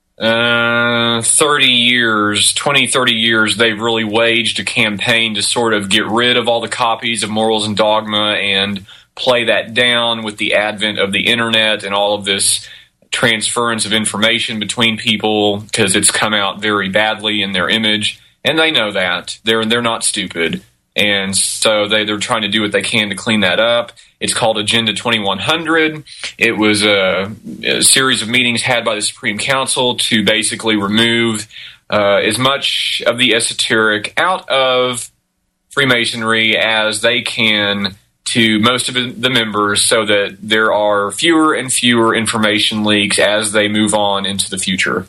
30 years, they've really waged a campaign to sort of get rid of all the copies of Morals and Dogma and play that down with the advent of the internet and all of this transference of information between people, because it's come out very badly in their image, and they know that. They're not stupid, and so they're trying to do what they can to clean that up. It's called Agenda 2100. It was a series of meetings had by the Supreme Council to basically remove as much of the esoteric out of Freemasonry as they can to most of the members so that there are fewer and fewer information leaks as they move on into the future.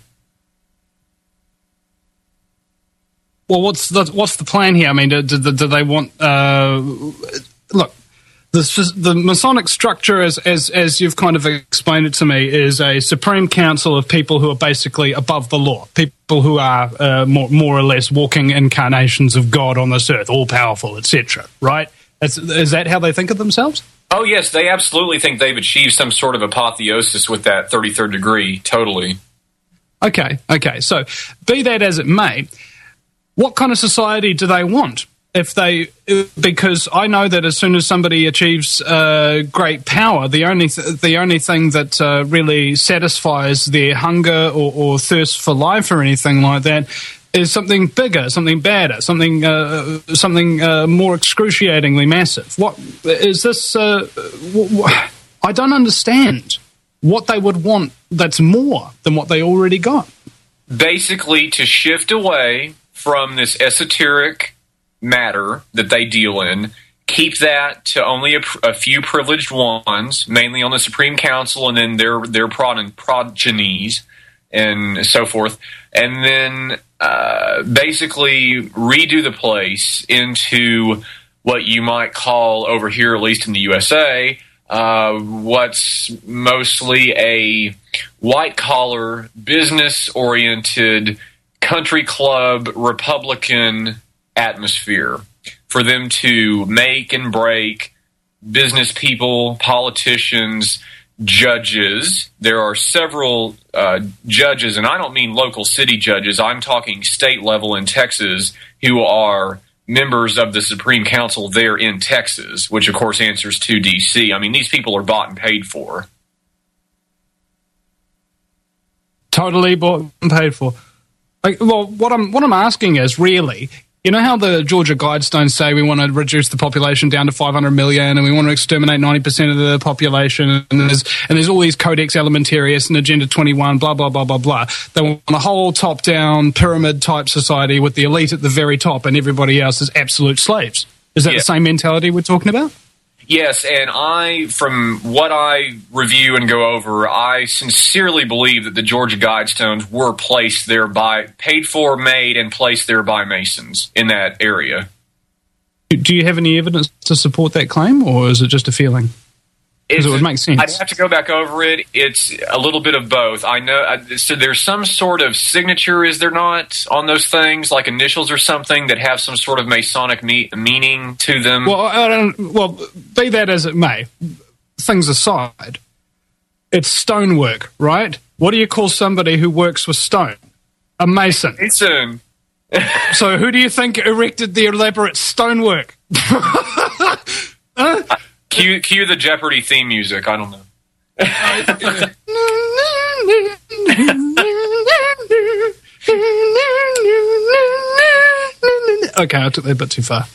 Well, what's the plan here? I mean, do they want... look, the Masonic structure, as you've kind of explained it to me, is a supreme council of people who are basically above the law, people who are more or less walking incarnations of God on this earth, all-powerful, etc., right? Is that how they think of themselves? Oh, yes, they absolutely think they've achieved some sort of apotheosis with that 33rd degree, totally. Okay, so be that as it may, what kind of society do they want? Because I know that as soon as somebody achieves great power, the only thing that really satisfies their hunger or thirst for life or anything like that is something bigger, something badder, something more excruciatingly massive. What is this? I don't understand what they would want that's more than what they already got. Basically, to shift away from this esoteric matter that they deal in, keep that to only a few privileged ones, mainly on the Supreme Council and then their progenies and so forth, and then basically redo the place into what you might call over here, at least in the USA, what's mostly a white-collar, business-oriented, country club, Republican atmosphere for them to make and break business people, politicians, judges. There are several judges, and I don't mean local city judges. I'm talking state level in Texas who are members of the Supreme Council there in Texas, which of course answers to D.C. I mean, these people are bought and paid for. Totally bought and paid for. Well, what I'm asking is, really, you know how the Georgia Guidestones say we want to reduce the population down to 500 million and we want to exterminate 90% of the population, and there's all these Codex Alimentarius and Agenda 21, blah, blah, blah, blah, blah. They want a whole top-down pyramid-type society with the elite at the very top and everybody else is absolute slaves. Is that the same mentality we're talking about? Yes, and from what I review and go over, I sincerely believe that the Georgia Guidestones were placed there paid for, made, and placed there by Masons in that area. Do you have any evidence to support that claim, or is it just a feeling? Because it would make sense. I'd have to go back over it. It's a little bit of both. I know. So there's some sort of signature, is there not, on those things, like initials or something that have some sort of Masonic meaning to them? Well, be that as it may, things aside, it's stonework, right? What do you call somebody who works with stone? A Mason. Mason. So who do you think erected the elaborate stonework? Cue the Jeopardy theme music. I don't know. Okay, I took that a bit too far.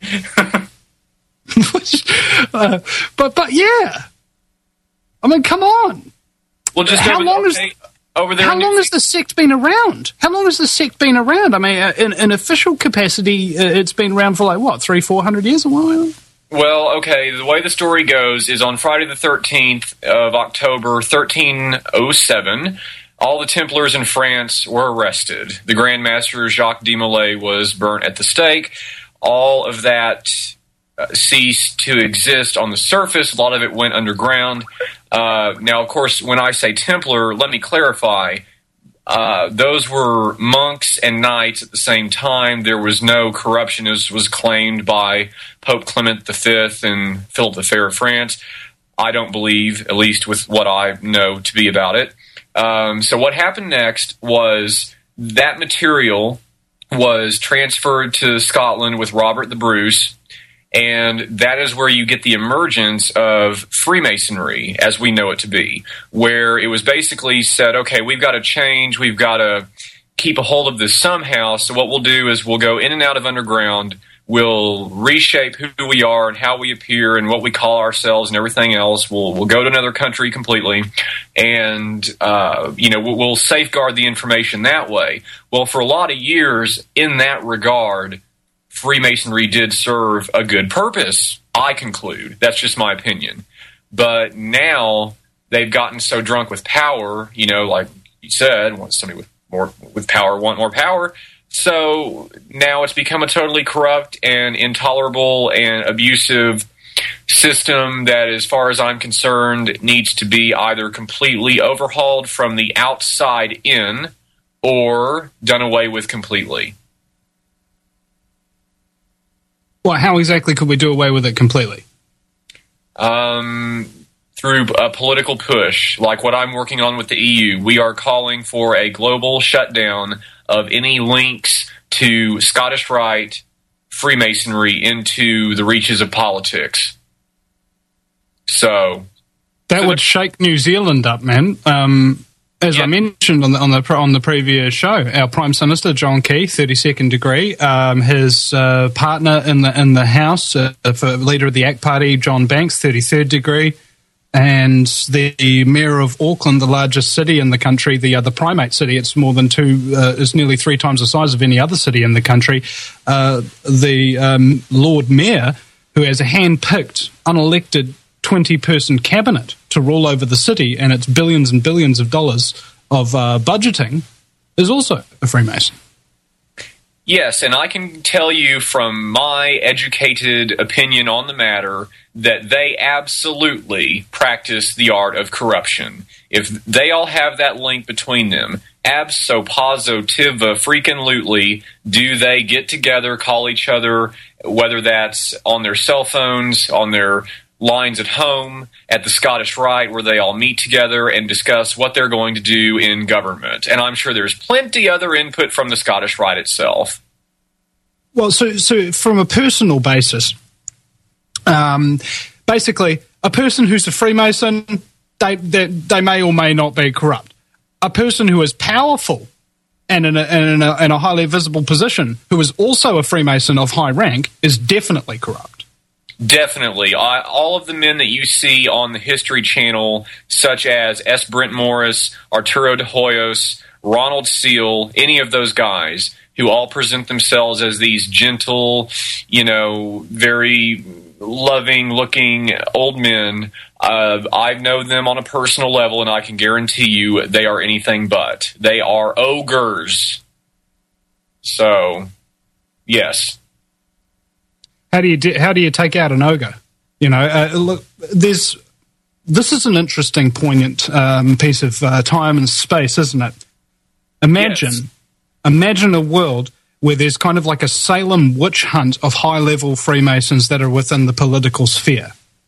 But yeah, I mean, come on. Well, just how long has the sect been around? How long has the sect been around? I mean, in official capacity, it's been around for 300-400 years, a while. Well, okay, the way the story goes is on Friday the 13th of October, 1307, all the Templars in France were arrested. The Grand Master Jacques de Molay was burnt at the stake. All of that ceased to exist on the surface. A lot of it went underground. Now, of course, when I say Templar, let me clarify. Those were monks and knights at the same time. There was no corruption, as was claimed by Pope Clement V and Philip the Fair of France. I don't believe, at least with what I know to be about it. So what happened next was that material was transferred to Scotland with Robert the Bruce, and that is where you get the emergence of Freemasonry as we know it to be, where it was basically said, okay, we've got to change, we've got to keep a hold of this somehow, so what we'll do is we'll go in and out of underground, we'll reshape who we are and how we appear and what we call ourselves and everything else. We'll go to another country completely, and we'll safeguard the information that way. Well, for a lot of years in that regard, Freemasonry did serve a good purpose, I conclude. That's just my opinion. But now they've gotten so drunk with power, you know, like you said, want somebody with power want more power. So now it's become a totally corrupt and intolerable and abusive system that, as far as I'm concerned, needs to be either completely overhauled from the outside in or done away with completely. Well, how exactly could we do away with it completely? Through a political push, like what I'm working on with the EU. We are calling for a global shutdown of any links to Scottish Rite Freemasonry into the reaches of politics. So that would shake New Zealand up, man. As I mentioned on the previous show, our Prime Minister John Key, 32nd degree, his partner in the House, for leader of the ACT Party, John Banks, 33rd degree, and the Mayor of Auckland, the largest city in the country, the primate city. It's more than is nearly 3 times the size of any other city in the country. The Lord Mayor, who has a hand-picked, unelected 20-person cabinet to rule over the city and its billions and billions of dollars of budgeting, is also a Freemason. Yes, and I can tell you from my educated opinion on the matter that they absolutely practice the art of corruption. If they all have that link between them, abso-positiva freaking lutely, do they get together, call each other, whether that's on their cell phones, on their lines at home, at the Scottish Rite, where they all meet together and discuss what they're going to do in government. And I'm sure there's plenty other input from the Scottish Rite itself. Well, so from a personal basis, basically, a person who's a Freemason, they may or may not be corrupt. A person who is powerful and in a highly visible position, who is also a Freemason of high rank, is definitely corrupt. Definitely. All of the men that you see on the History Channel, such as S. Brent Morris, Arturo de Hoyos, Ronald Seal, any of those guys who all present themselves as these gentle, very loving-looking old men, I know them on a personal level, and I can guarantee you they are anything but. They are ogres. So, yes. How do you take out an ogre? Look, this is an interesting, poignant piece of time and space, isn't it? Imagine a world where there's kind of like a Salem witch hunt of high-level Freemasons that are within the political sphere.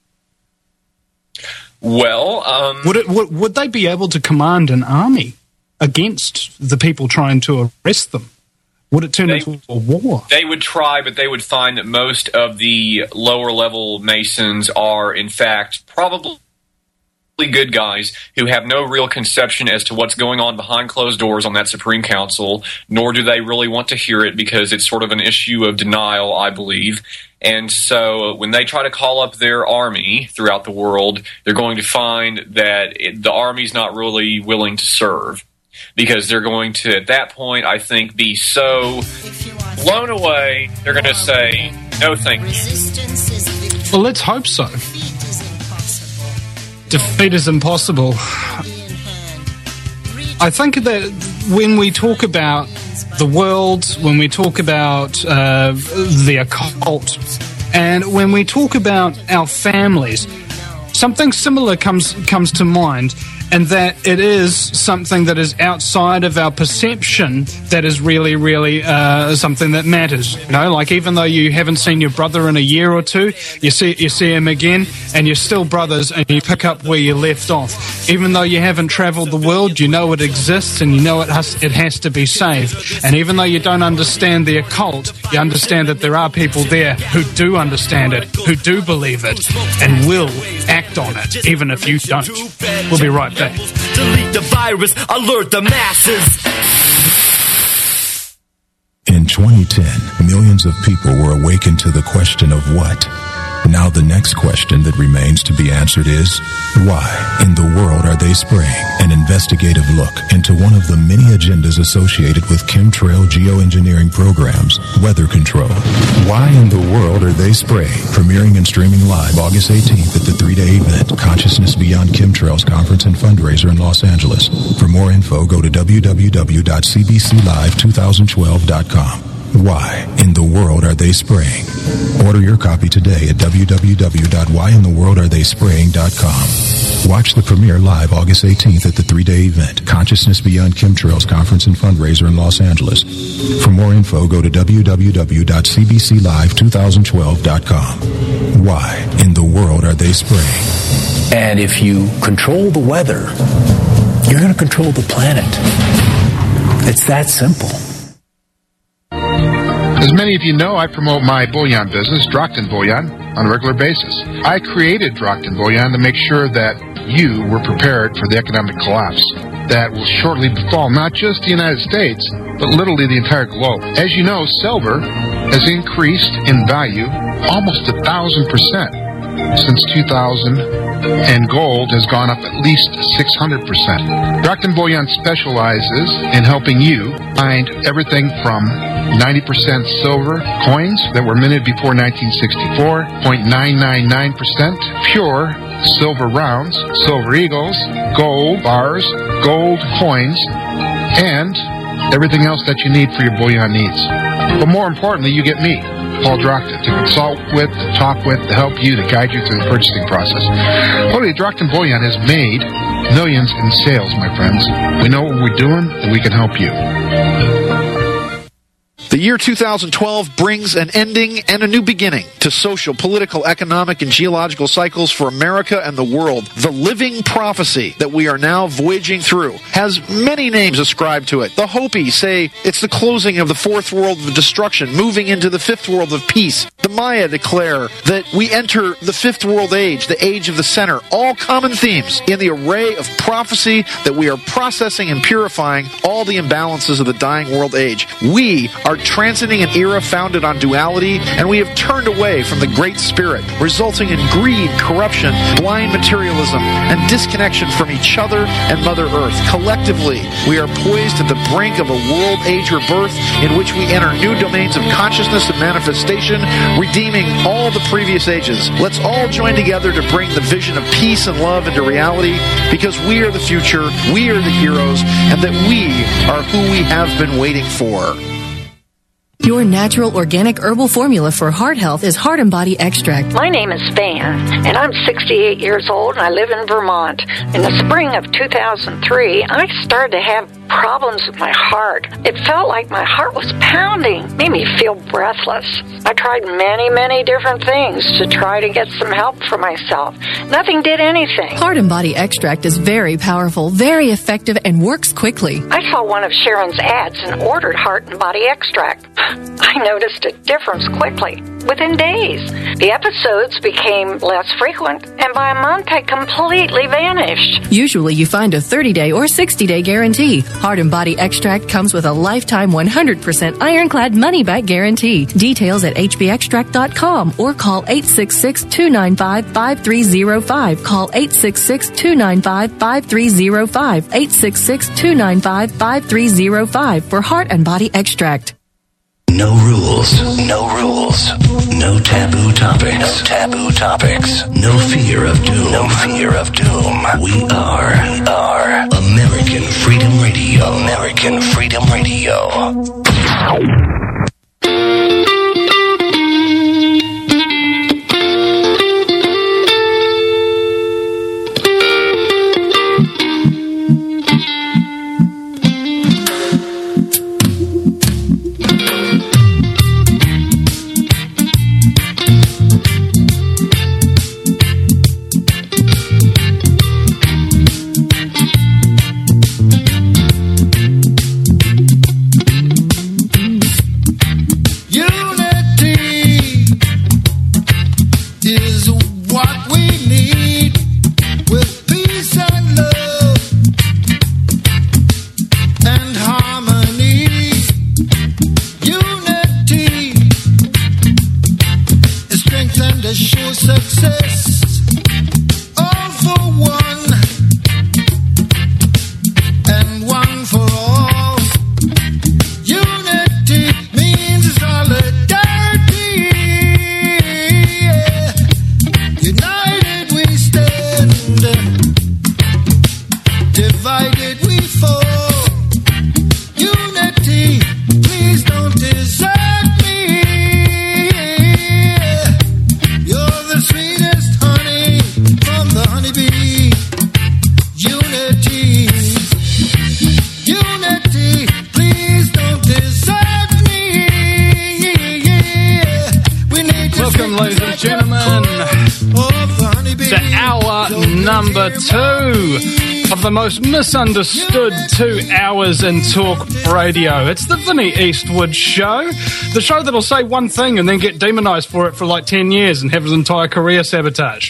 Well, would they be able to command an army against the people trying to arrest them? Would it turn into a war? They would try, but they would find that most of the lower-level Masons are, in fact, probably good guys who have no real conception as to what's going on behind closed doors on that Supreme Council, nor do they really want to hear it because it's sort of an issue of denial, I believe. And so when they try to call up their army throughout the world, they're going to find that the army's not really willing to serve. Because they're going to, at that point, I think, be so blown away, they're going to say, no thank you. Well, let's hope so. Defeat is impossible. I think that when we talk about the world, when we talk about the occult, and when we talk about our families, something similar comes to mind. And that it is something that is outside of our perception that is really, really something that matters. Like even though you haven't seen your brother in a year or two, you see him again, and you're still brothers, and you pick up where you left off. Even though you haven't traveled the world, you know it exists, and you know it has to be saved. And even though you don't understand the occult, you understand that there are people there who do understand it, who do believe it, and will act on it, even if you don't. We'll be right back. Delete the virus, alert the masses. In 2010, millions of people were awakened to the question of what. Now the next question that remains to be answered is, why in the world are they spraying? An investigative look into one of the many agendas associated with chemtrail geoengineering programs, weather control. Why in the World Are They Spraying? Premiering and streaming live August 18th at the 3-day event, Consciousness Beyond Chemtrails Conference and Fundraiser in Los Angeles. For more info, go to www.cbclive2012.com. Why in the World Are They Spraying? Order your copy today at www.whyintheworldaretheyspraying.com. Watch the premiere live August 18th at the 3-day event, Consciousness Beyond Chemtrails Conference and Fundraiser in Los Angeles. For more info, go to www.cbclive2012.com. Why in the World Are They Spraying? And if you control the weather, you're going to control the planet. It's that simple. As many of you know, I promote my bullion business, Drockton Bullion, on a regular basis. I created Drockton Bullion to make sure that you were prepared for the economic collapse that will shortly befall not just the United States, but literally the entire globe. As you know, silver has increased in value almost 1,000% since 2000, and gold has gone up at least 600%. Drockton Bullion specializes in helping you find everything from 90% silver coins that were minted before 1964, 0.999% pure silver rounds, silver eagles, gold bars, gold coins, and everything else that you need for your bullion needs. But more importantly, you get me, Paul Drockton, to consult with, to talk with, to help you, to guide you through the purchasing process. Literally, Drockton Bullion has made millions in sales, my friends. We know what we're doing, and we can help you. The year 2012 brings an ending and a new beginning to social, political, economic, and geological cycles for America and the world. The living prophecy that we are now voyaging through has many names ascribed to it. The Hopi say it's the closing of the fourth world of destruction, moving into the fifth world of peace. The Maya declare that we enter the fifth world age, the age of the center. All common themes in the array of prophecy that we are processing and purifying all the imbalances of the dying world age. We are transiting an era founded on duality, and we have turned away from the Great Spirit, resulting in greed, corruption, blind materialism, and disconnection from each other and Mother Earth. Collectively, we are poised at the brink of a world age rebirth in which we enter new domains of consciousness and manifestation, redeeming all the previous ages. Let's all join together to bring the vision of peace and love into reality, because we are the future, we are the heroes, and that we are who we have been waiting for. Your natural organic herbal formula for heart health is Heart and Body Extract. My name is Van, and I'm 68 years old, and I live in Vermont. In the spring of 2003, I started to have problems with my heart. It felt like my heart was pounding, made me feel breathless. I tried many different things to try to get some help for myself. Nothing did anything. Heart and Body Extract is very powerful, very effective, and works quickly. I saw one of Sharon's ads and ordered Heart and Body Extract. I noticed a difference quickly, within days. The episodes became less frequent, and by a month had completely vanished. Usually you find a 30-day or 60-day guarantee. Heart and Body Extract comes with a lifetime 100% ironclad money-back guarantee. Details at hbextract.com or call 866-295-5305. Call 866-295-5305. 866-295-5305 for Heart and Body Extract. No rules. No rules. No taboo topics. No taboo topics. No fear of doom. No fear of doom. We are American Freedom Radio. American Freedom Radio. Unity means solidarity. ladies and gentlemen, to hour number 2 of the most misunderstood 2 hours in talk radio. It's the Vinnie Eastwood Show, the show that'll say one thing and then get demonized for it for like 10 years and have his entire career sabotaged.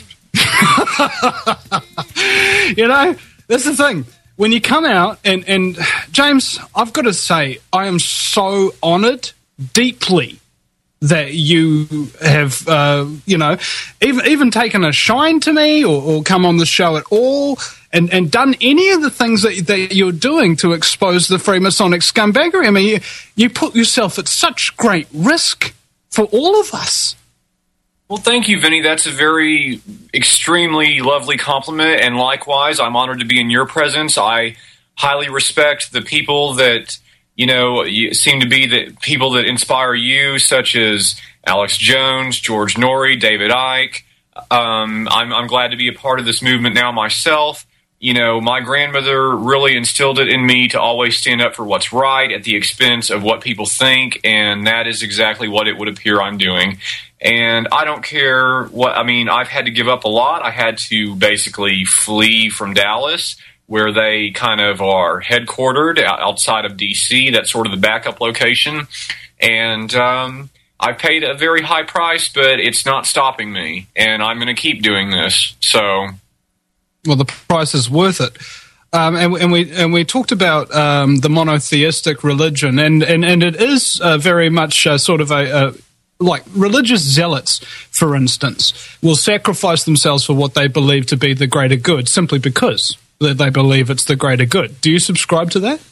You know, that's the thing. When you come out, and James, I've got to say, I am so honoured, deeply, that you have, even taken a shine to me or come on the show at all and done any of the things that you're doing to expose the Freemasonic scumbaggery. I mean, you put yourself at such great risk for all of us. Well, thank you, Vinny. That's a very extremely lovely compliment, and likewise, I'm honored to be in your presence. I highly respect the people that, seem to be the people that inspire you, such as Alex Jones, George Norrie, David Icke. I'm glad to be a part of this movement now myself. My grandmother really instilled it in me to always stand up for what's right at the expense of what people think, and that is exactly what it would appear I'm doing. And I don't care I've had to give up a lot. I had to basically flee from Dallas, where they kind of are headquartered outside of D.C. That's sort of the backup location. And I paid a very high price, but it's not stopping me. And I'm going to keep doing this. So, well, the price is worth it. And we talked about the monotheistic religion, and it is very much sort of like religious zealots, for instance, will sacrifice themselves for what they believe to be the greater good, simply because they believe it's the greater good. Do you subscribe to that?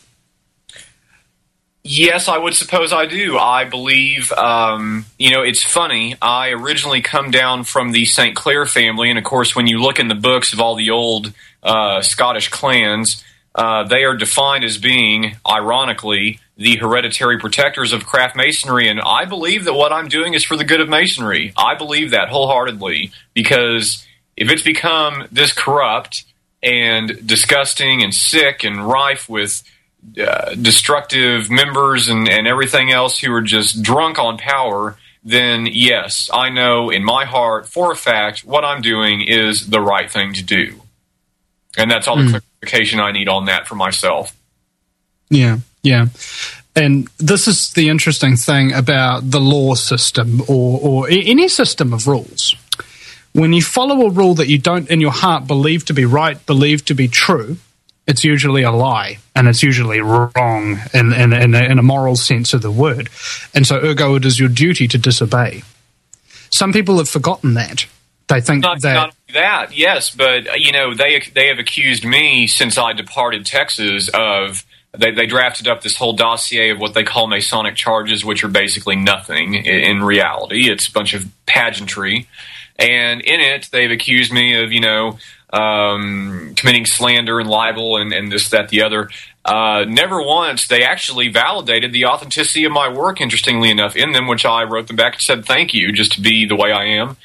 Yes, I would suppose I do. I believe, it's funny. I originally come down from the St. Clair family, and of course, when you look in the books of all the old Scottish clans, they are defined as being, ironically, the hereditary protectors of craft masonry, and I believe that what I'm doing is for the good of masonry. I believe that wholeheartedly, because if it's become this corrupt and disgusting and sick and rife with destructive members and everything else who are just drunk on power, then yes, I know in my heart, for a fact, what I'm doing is the right thing to do. And that's all the clarification I need on that for myself. Yeah. And this is the interesting thing about the law system or any system of rules. When you follow a rule that you don't in your heart believe to be right, believe to be true, it's usually a lie, and it's usually wrong in a moral sense of the word. And so, ergo, it is your duty to disobey. Some people have forgotten that. They think not that, yes, but, they have accused me since I departed Texas of... They drafted up this whole dossier of what they call Masonic charges, which are basically nothing in reality. It's a bunch of pageantry. And in it, they've accused me of, committing slander and libel and this, that, the other. Never once. They actually validated the authenticity of my work, interestingly enough, in them, which I wrote them back and said thank you, just to be the way I am.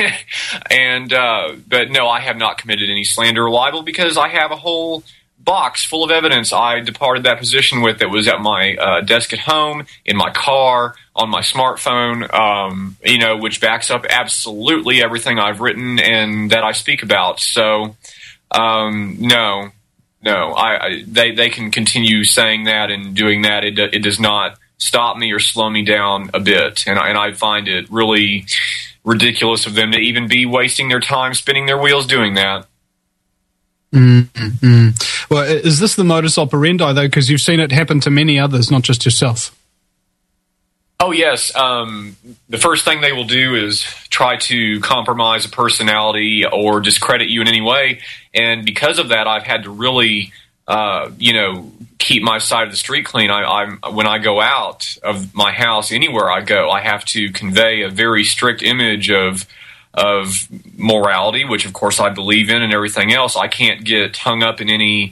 But no, I have not committed any slander or libel because I have a whole box full of evidence I departed that position with that was at my desk at home, in my car, on my smartphone, which backs up absolutely everything I've written and that I speak about. So, no, they can continue saying that and doing that. It does not stop me or slow me down a bit. And I find it really ridiculous of them to even be wasting their time spinning their wheels doing that. Mm-hmm. Well, is this the modus operandi, though? Because you've seen it happen to many others, not just yourself. Oh, yes. The first thing they will do is try to compromise a personality or discredit you in any way. And because of that, I've had to really, keep my side of the street clean. When I go out of my house, anywhere I go, I have to convey a very strict image of morality, which of course I believe in, and everything else. I can't get hung up in any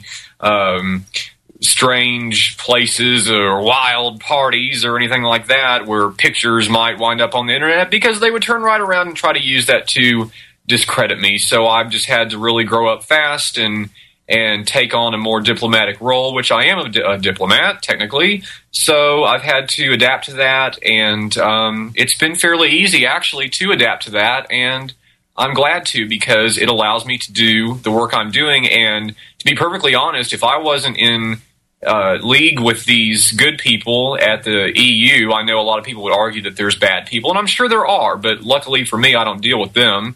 strange places or wild parties or anything like that where pictures might wind up on the internet, because they would turn right around and try to use that to discredit me. So I've just had to really grow up fast and and take on a more diplomatic role, which I am a diplomat, technically. So I've had to adapt to that, and it's been fairly easy, actually, to adapt to that, and I'm glad to, because it allows me to do the work I'm doing. And to be perfectly honest, if I wasn't in league with these good people at the EU, I know a lot of people would argue that there's bad people, and I'm sure there are, but luckily for me, I don't deal with them.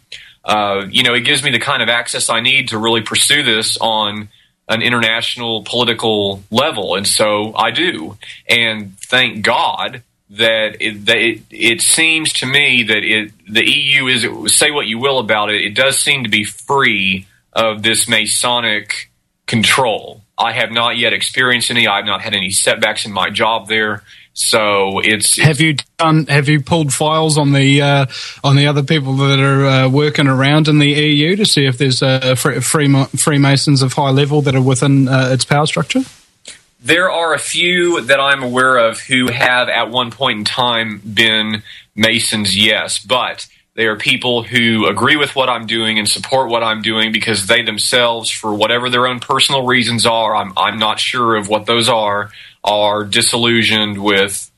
It gives me the kind of access I need to really pursue this on an international political level, and so I do. And thank God that it seems to me that the EU is, say what you will about it, it does seem to be free of this Masonic control. I have not yet experienced any. I've not had any setbacks in my job there. So it's have you pulled files on the other people that are working around in the EU to see if there's Freemasons of high level that are within its power structure? There are a few that I'm aware of who have at one point in time been Masons, yes, but they are people who agree with what I'm doing and support what I'm doing because they themselves, for whatever their own personal reasons are, I'm not sure of what those are disillusioned with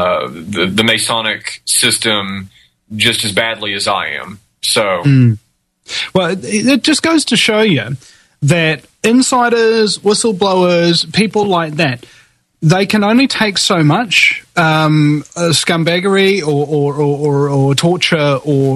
the Masonic system just as badly as I am. So, Well, it just goes to show you that insiders, whistleblowers, people like that, they can only take so much scumbaggery or torture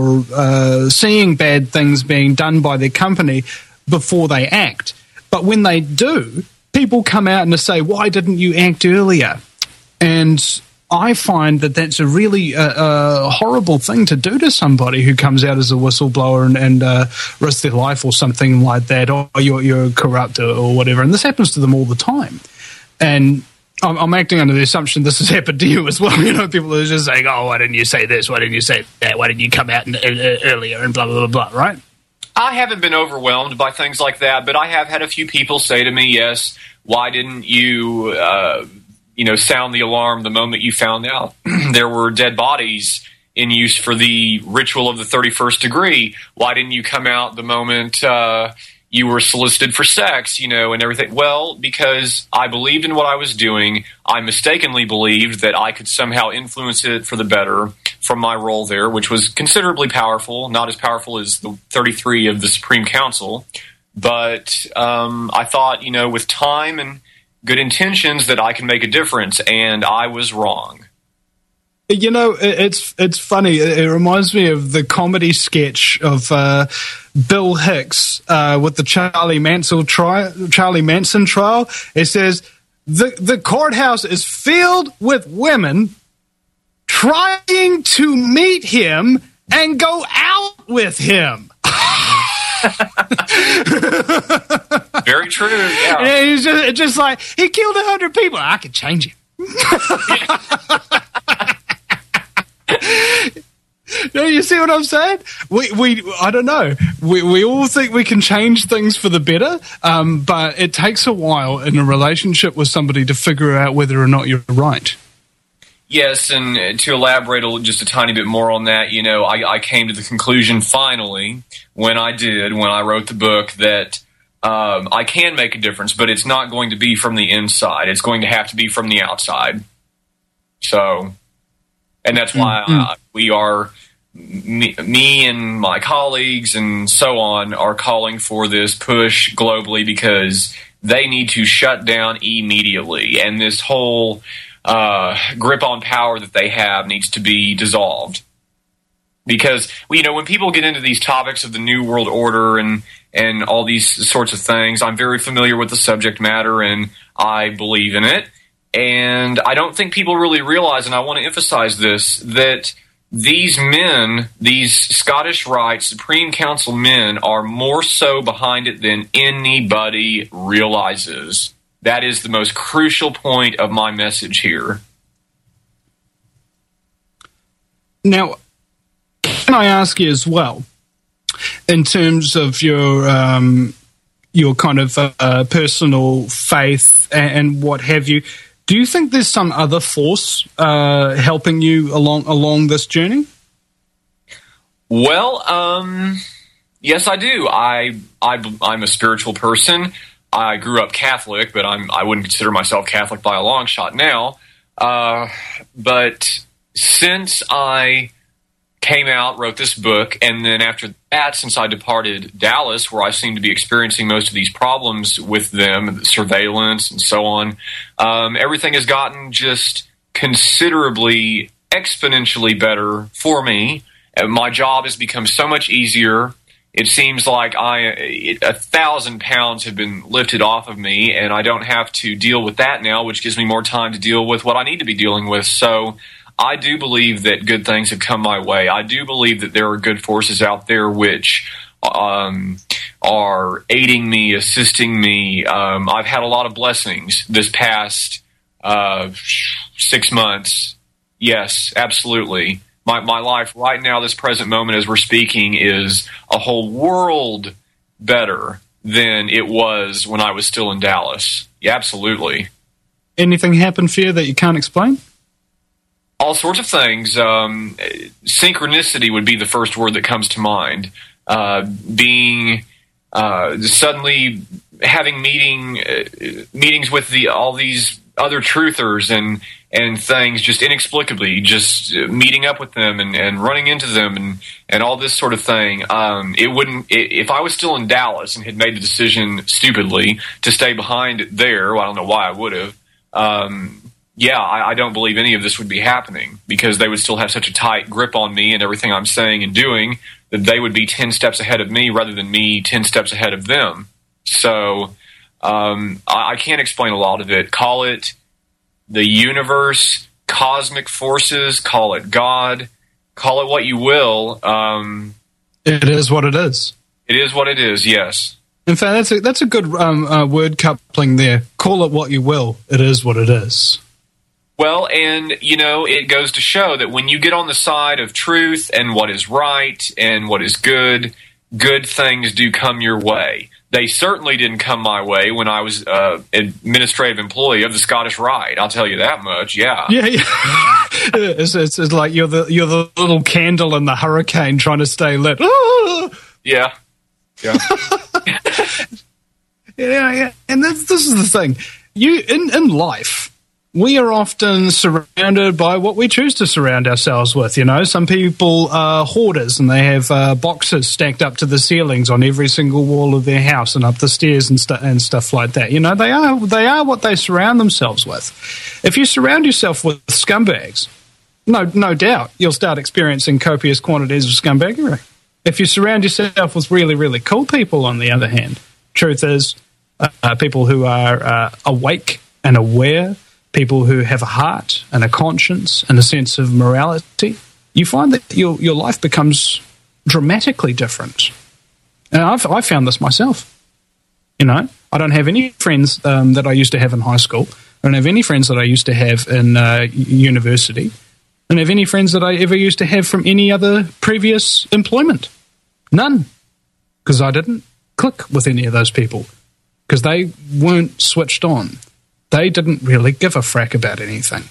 or seeing bad things being done by their company before they act. But when they do, people come out and say, why didn't you act earlier? And I find that that's a really horrible thing to do to somebody who comes out as a whistleblower and risks their life or something like that, or you're corrupt or whatever. And this happens to them all the time. And I'm acting under the assumption this has happened to you as well. You know, people are just saying, oh, why didn't you say this? Why didn't you say that? Why didn't you come out earlier and blah, blah, blah, blah, right? I haven't been overwhelmed by things like that, but I have had a few people say to me, yes, why didn't you, sound the alarm the moment you found out there were dead bodies in use for the ritual of the 31st degree? Why didn't you come out the moment you were solicited for sex, and everything? Well, because I believed in what I was doing. I mistakenly believed that I could somehow influence it for the better from my role there, which was considerably powerful, not as powerful as the 33 of the Supreme Council. But I thought, with time and good intentions that I can make a difference, and I was wrong. It's funny. It reminds me of the comedy sketch of Bill Hicks with the Charlie Manson trial. It says the courthouse is filled with women trying to meet him and go out with him. Very true. Yeah. And he's just like, he killed 100 people. I could change him. No, you see what I'm saying? I don't know. We all think we can change things for the better, but it takes a while in a relationship with somebody to figure out whether or not you're right. Yes, and to elaborate just a tiny bit more on that, I came to the conclusion finally when I wrote the book that I can make a difference, but it's not going to be from the inside. It's going to have to be from the outside. So, and that's why we are, me and my colleagues and so on are calling for this push globally because they need to shut down immediately. And this whole grip on power that they have needs to be dissolved. Because, when people get into these topics of the New World Order and all these sorts of things, I'm very familiar with the subject matter and I believe in it. And I don't think people really realize, and I want to emphasize this, that these men, these Scottish Rite Supreme Council men, are more so behind it than anybody realizes. That is the most crucial point of my message here. Now, can I ask you as well, in terms of your kind of personal faith and what have you, do you think there's some other force helping you along this journey? Well, yes, I do. I'm a spiritual person. I grew up Catholic, but I wouldn't consider myself Catholic by a long shot now. But since I came out, wrote this book, and then after that, since I departed Dallas, where I seem to be experiencing most of these problems with them, the surveillance and so on, everything has gotten just considerably, exponentially better for me. My job has become so much easier. It seems like 1,000 pounds have been lifted off of me, and I don't have to deal with that now, which gives me more time to deal with what I need to be dealing with. So I do believe that good things have come my way. I do believe that there are good forces out there which are aiding me, assisting me. I've had a lot of blessings this past 6 months. Yes, absolutely. My life right now, this present moment as we're speaking, is a whole world better than it was when I was still in Dallas. Yeah, absolutely. Anything happened for you that you can't explain? All sorts of things. Synchronicity would be the first word that comes to mind. Being suddenly having meetings with all these other truthers and things, just inexplicably, just meeting up with them and running into them and all this sort of thing. If I was still in Dallas and had made the decision stupidly to stay behind there, well, I don't know why I would have. I don't believe any of this would be happening, because they would still have such a tight grip on me and everything I'm saying and doing that they would be 10 steps ahead of me rather than me 10 steps ahead of them. So I can't explain a lot of it. Call it the universe, cosmic forces, call it God, call it what you will. It is what it is. It is what it is, yes. In fact, that's a good word coupling there. Call it what you will. It is what it is. Well, and, it goes to show that when you get on the side of truth and what is right and what is good, good things do come your way. They certainly didn't come my way when I was administrative employee of the Scottish Rite. I'll tell you that much. Yeah. Yeah. It's like you're the little candle in the hurricane trying to stay lit. Yeah. Yeah. Yeah. And this is the thing. In life, we are often surrounded by what we choose to surround ourselves with. Some people are hoarders and they have boxes stacked up to the ceilings on every single wall of their house and up the stairs and stuff like that. They are what they surround themselves with. If you surround yourself with scumbags, no doubt you'll start experiencing copious quantities of scumbaggery. If you surround yourself with really, really cool people, on the other hand, truth is, people who are awake and aware, people who have a heart and a conscience and a sense of morality, you find that your life becomes dramatically different. And I found this myself. I don't have any friends that I used to have in high school. I don't have any friends that I used to have in university. I don't have any friends that I ever used to have from any other previous employment. None. Because I didn't click with any of those people. Because they weren't switched on. They didn't really give a frack about anything.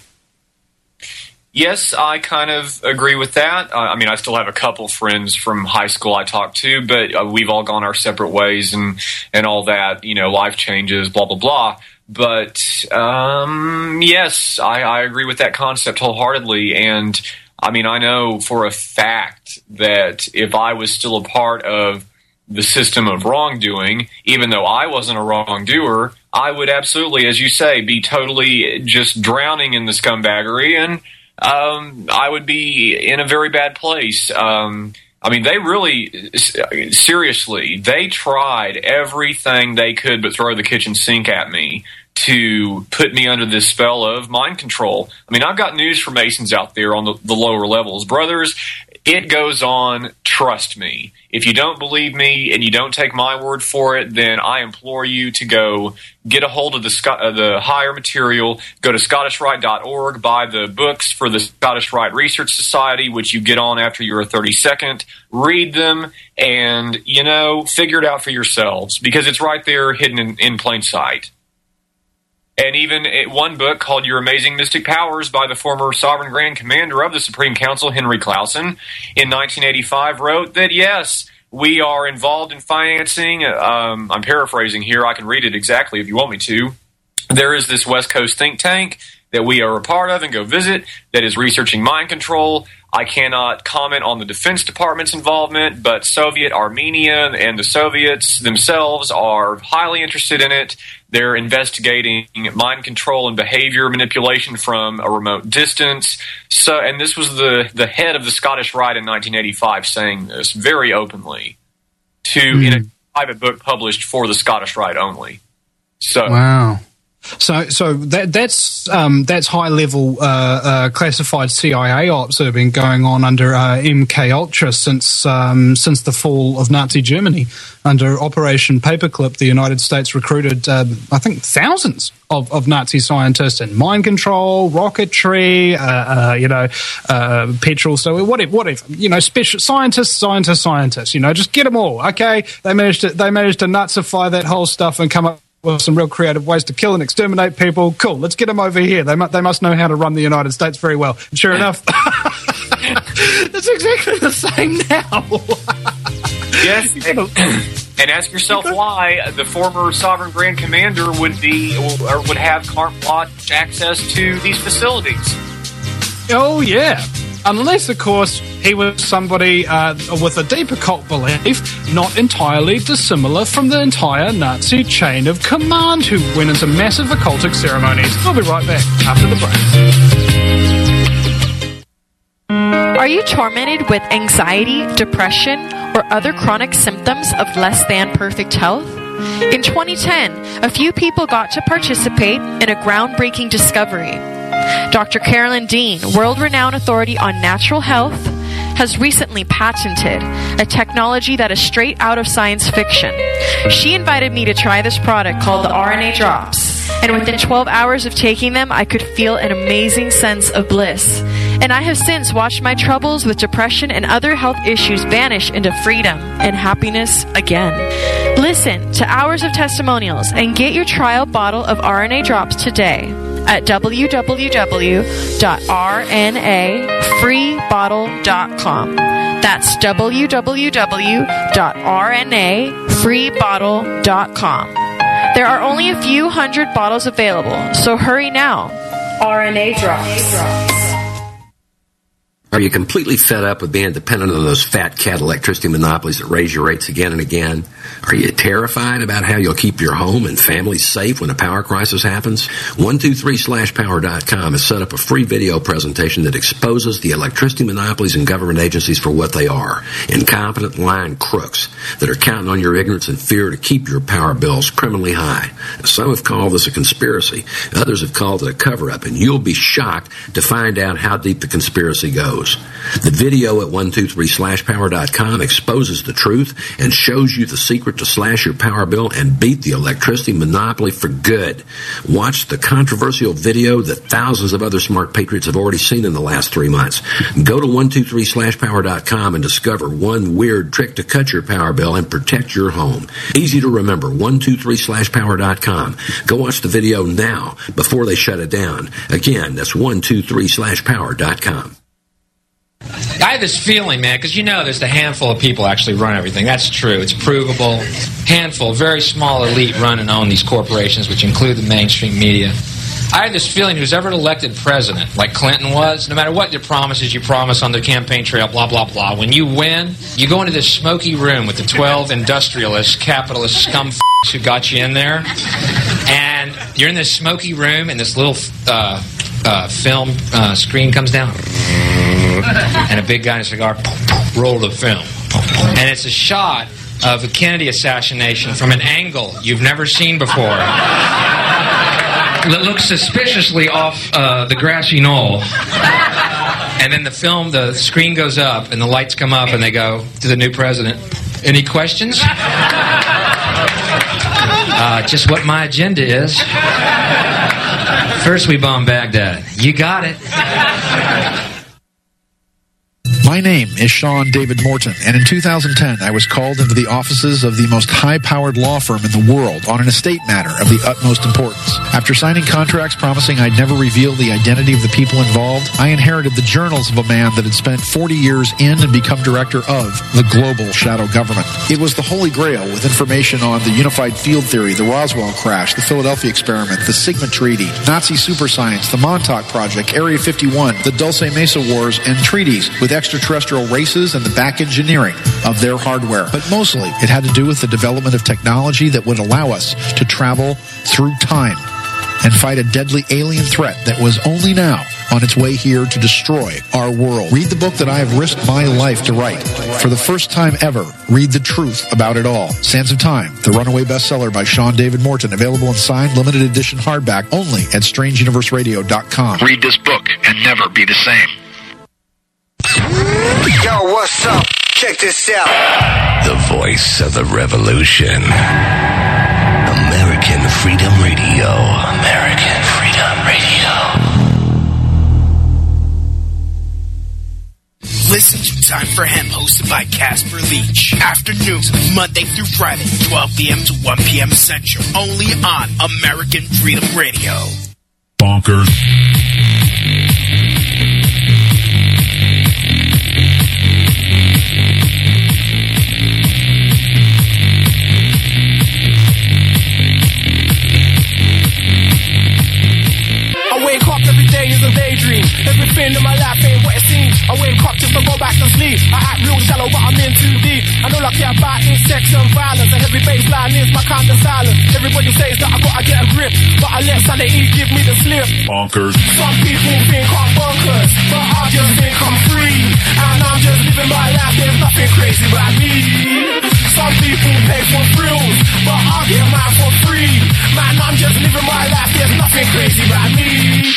Yes, I kind of agree with that. I still have a couple friends from high school I talk to, but we've all gone our separate ways and all that, life changes, blah, blah, blah. But, yes, I agree with that concept wholeheartedly. And, I know for a fact that if I was still a part of the system of wrongdoing, even though I wasn't a wrongdoer, I would absolutely, as you say, be totally just drowning in the scumbaggery, and I would be in a very bad place. They really, seriously, they tried everything they could but throw the kitchen sink at me to put me under this spell of mind control. I've got news for Masons out there on the lower levels. Brothers, it goes on, trust me. If you don't believe me and you don't take my word for it, then I implore you to go get a hold of the higher material. Go to ScottishRite.org, buy the books for the Scottish Rite Research Society, which you get on after your 32nd. Read them and, figure it out for yourselves, because it's right there hidden in plain sight. And even one book called Your Amazing Mystic Powers by the former Sovereign Grand Commander of the Supreme Council, Henry Clausen, in 1985 wrote that, yes, We are involved in financing. I'm paraphrasing here. I can read it exactly if you want me to. There is this West Coast think tank that we are a part of and go visit that is researching mind control. I cannot comment on the Defense Department's involvement, but Soviet Armenia and the Soviets themselves are highly interested in it. They're investigating mind control and behavior manipulation from a remote distance. So, and this was the head of the Scottish Rite in 1985 saying this very openly in a private book published for the Scottish Rite only. So, wow. So that's high level classified CIA ops that have been going on under MK Ultra since the fall of Nazi Germany. Under Operation Paperclip, the United States recruited I think thousands of Nazi scientists in mind control, rocketry, petrol, so whatever, special scientists. Just get them all. Okay, they managed to Nazify that whole stuff and come up with some real creative ways to kill and exterminate people. Cool, let's get them over here. They must know how to run the United States very well. And sure enough, it's exactly the same now. Yes, and ask yourself why the former Sovereign Grand Commander would have carte blanche access to these facilities. Oh yeah. Unless, of course, he was somebody with a deep occult belief, not entirely dissimilar from the entire Nazi chain of command who went into massive occultic ceremonies. We'll be right back after the break. Are you tormented with anxiety, depression, or other chronic symptoms of less than perfect health? In 2010, a few people got to participate in a groundbreaking discovery. Dr. Carolyn Dean, world-renowned authority on natural health, has recently patented a technology that is straight out of science fiction. She invited me to try this product called the RNA Drops, and within 12 hours of taking them, I could feel an amazing sense of bliss. And I have since watched my troubles with depression and other health issues vanish into freedom and happiness again. Listen to hours of testimonials and get your trial bottle of RNA Drops today at www.rnafreebottle.com. That's www.rnafreebottle.com. There are only a few hundred bottles available, so hurry now. RNA Drops. Are you completely fed up with being dependent on those fat cat electricity monopolies that raise your rates again and again? Are you terrified about how you'll keep your home and family safe when a power crisis happens? 123/power.com has set up a free video presentation that exposes the electricity monopolies and government agencies for what they are: incompetent, lying crooks that are counting on your ignorance and fear to keep your power bills criminally high. Some have called this a conspiracy. Others have called it a cover-up, and you'll be shocked to find out how deep the conspiracy goes. The video at 123/power.com exposes the truth and shows you the secret to slash your power bill and beat the electricity monopoly for good. Watch the controversial video that thousands of other smart patriots have already seen in the last 3 months. Go to 123/power.com and discover one weird trick to cut your power bill and protect your home. Easy to remember, 123/power.com. Go watch the video now before they shut it down. Again, that's 123/power.com. I have this feeling, man, because there's a handful of people actually run everything. That's true. It's provable. Handful, very small elite run and own these corporations, which include the mainstream media. I have this feeling who's ever elected president, like Clinton was, no matter what your promises you promise on the campaign trail, blah, blah, blah, when you win, you go into this smoky room with the 12 industrialist, capitalist scum who got you in there, and you're in this smoky room, and this little film screen comes down, and a big guy in a cigar, roll the film. And it's a shot of a Kennedy assassination from an angle you've never seen before. It looks suspiciously off the grassy knoll. And then the screen goes up, and the lights come up, and they go to the new president. Any questions? Just what my agenda is. First we bomb Baghdad. You got it. My name is Sean David Morton, and in 2010 I was called into the offices of the most high-powered law firm in the world on an estate matter of the utmost importance. After signing contracts promising I'd never reveal the identity of the people involved, I inherited the journals of a man that had spent 40 years in and become director of the global shadow government. It was the Holy Grail with information on the unified field theory, the Roswell crash, the Philadelphia experiment, the Sigma Treaty, Nazi superscience, the Montauk Project, Area 51, the Dulce Mesa Wars, and treaties with extraterrestrial races and the back engineering of their hardware. But mostly, it had to do with the development of technology that would allow us to travel through time and fight a deadly alien threat that was only now on its way here to destroy our world. Read the book that I have risked my life to write. For the first time ever, read the truth about it all. Sands of Time, the runaway bestseller by Sean David Morton, available in signed limited edition hardback only at strangeuniverseradio.com. Read this book and never be the same. Yo, what's up? Check this out. The voice of the revolution. American Freedom Radio. American Freedom Radio. Listen to Time for Hemp, hosted by Casper Leach. Afternoons, Monday through Friday, 12 p.m. to 1 p.m. Central. Only on American Freedom Radio. Bonkers. Everything in my life ain't what it seems. I wake up just to go back to sleep. I act real shallow, but I'm in too deep. And all I care about is sex and violence. A heavy baseline is my kind of silence. Everybody says that I gotta get a grip, but I let sanity give me the slip. Bonkers. Some people think I'm bonkers, but I just think I'm free. And I'm just living my life, there's nothing crazy about me. Some people pay for thrills, but I get mine for free. Man, I'm just living my life, there's nothing crazy about me.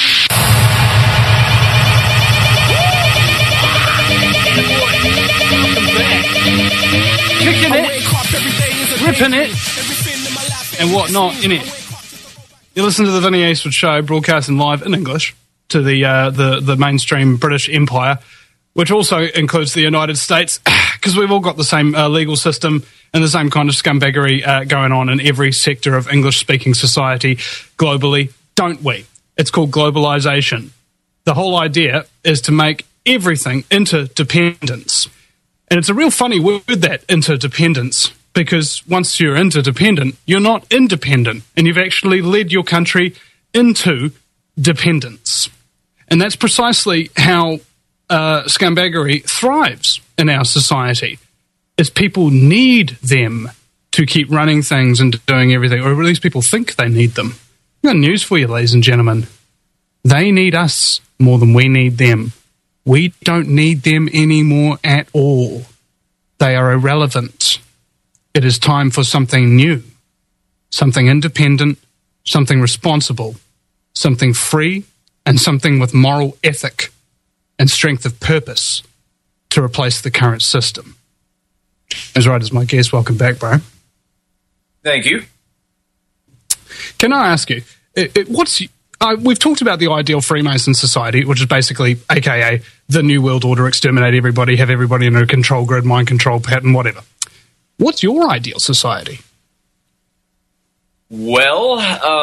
Kicking it, ripping it, and whatnot in it. You listen to the Vinny Eastwood Show, broadcasting live in English to the mainstream British Empire, which also includes the United States, because we've all got the same legal system and the same kind of scumbaggery going on in every sector of English-speaking society globally, don't we? It's called globalization. The whole idea is to make everything interdependence. And it's a real funny word, that, interdependence, because once you're interdependent, you're not independent, and you've actually led your country into dependence. And that's precisely how scumbaggery thrives in our society, is people need them to keep running things and doing everything, or at least people think they need them. I've got news for you, ladies and gentlemen. They need us more than we need them. We don't need them anymore at all. They are irrelevant. It is time for something new, something independent, something responsible, something free, and something with moral ethic and strength of purpose to replace the current system. As right as my guest, welcome back, bro. Thank you. Can I ask you, we've talked about the ideal Freemason society, which is basically, aka, the New World Order, exterminate everybody, have everybody in a control grid, mind control pattern, whatever. What's your ideal society? Well,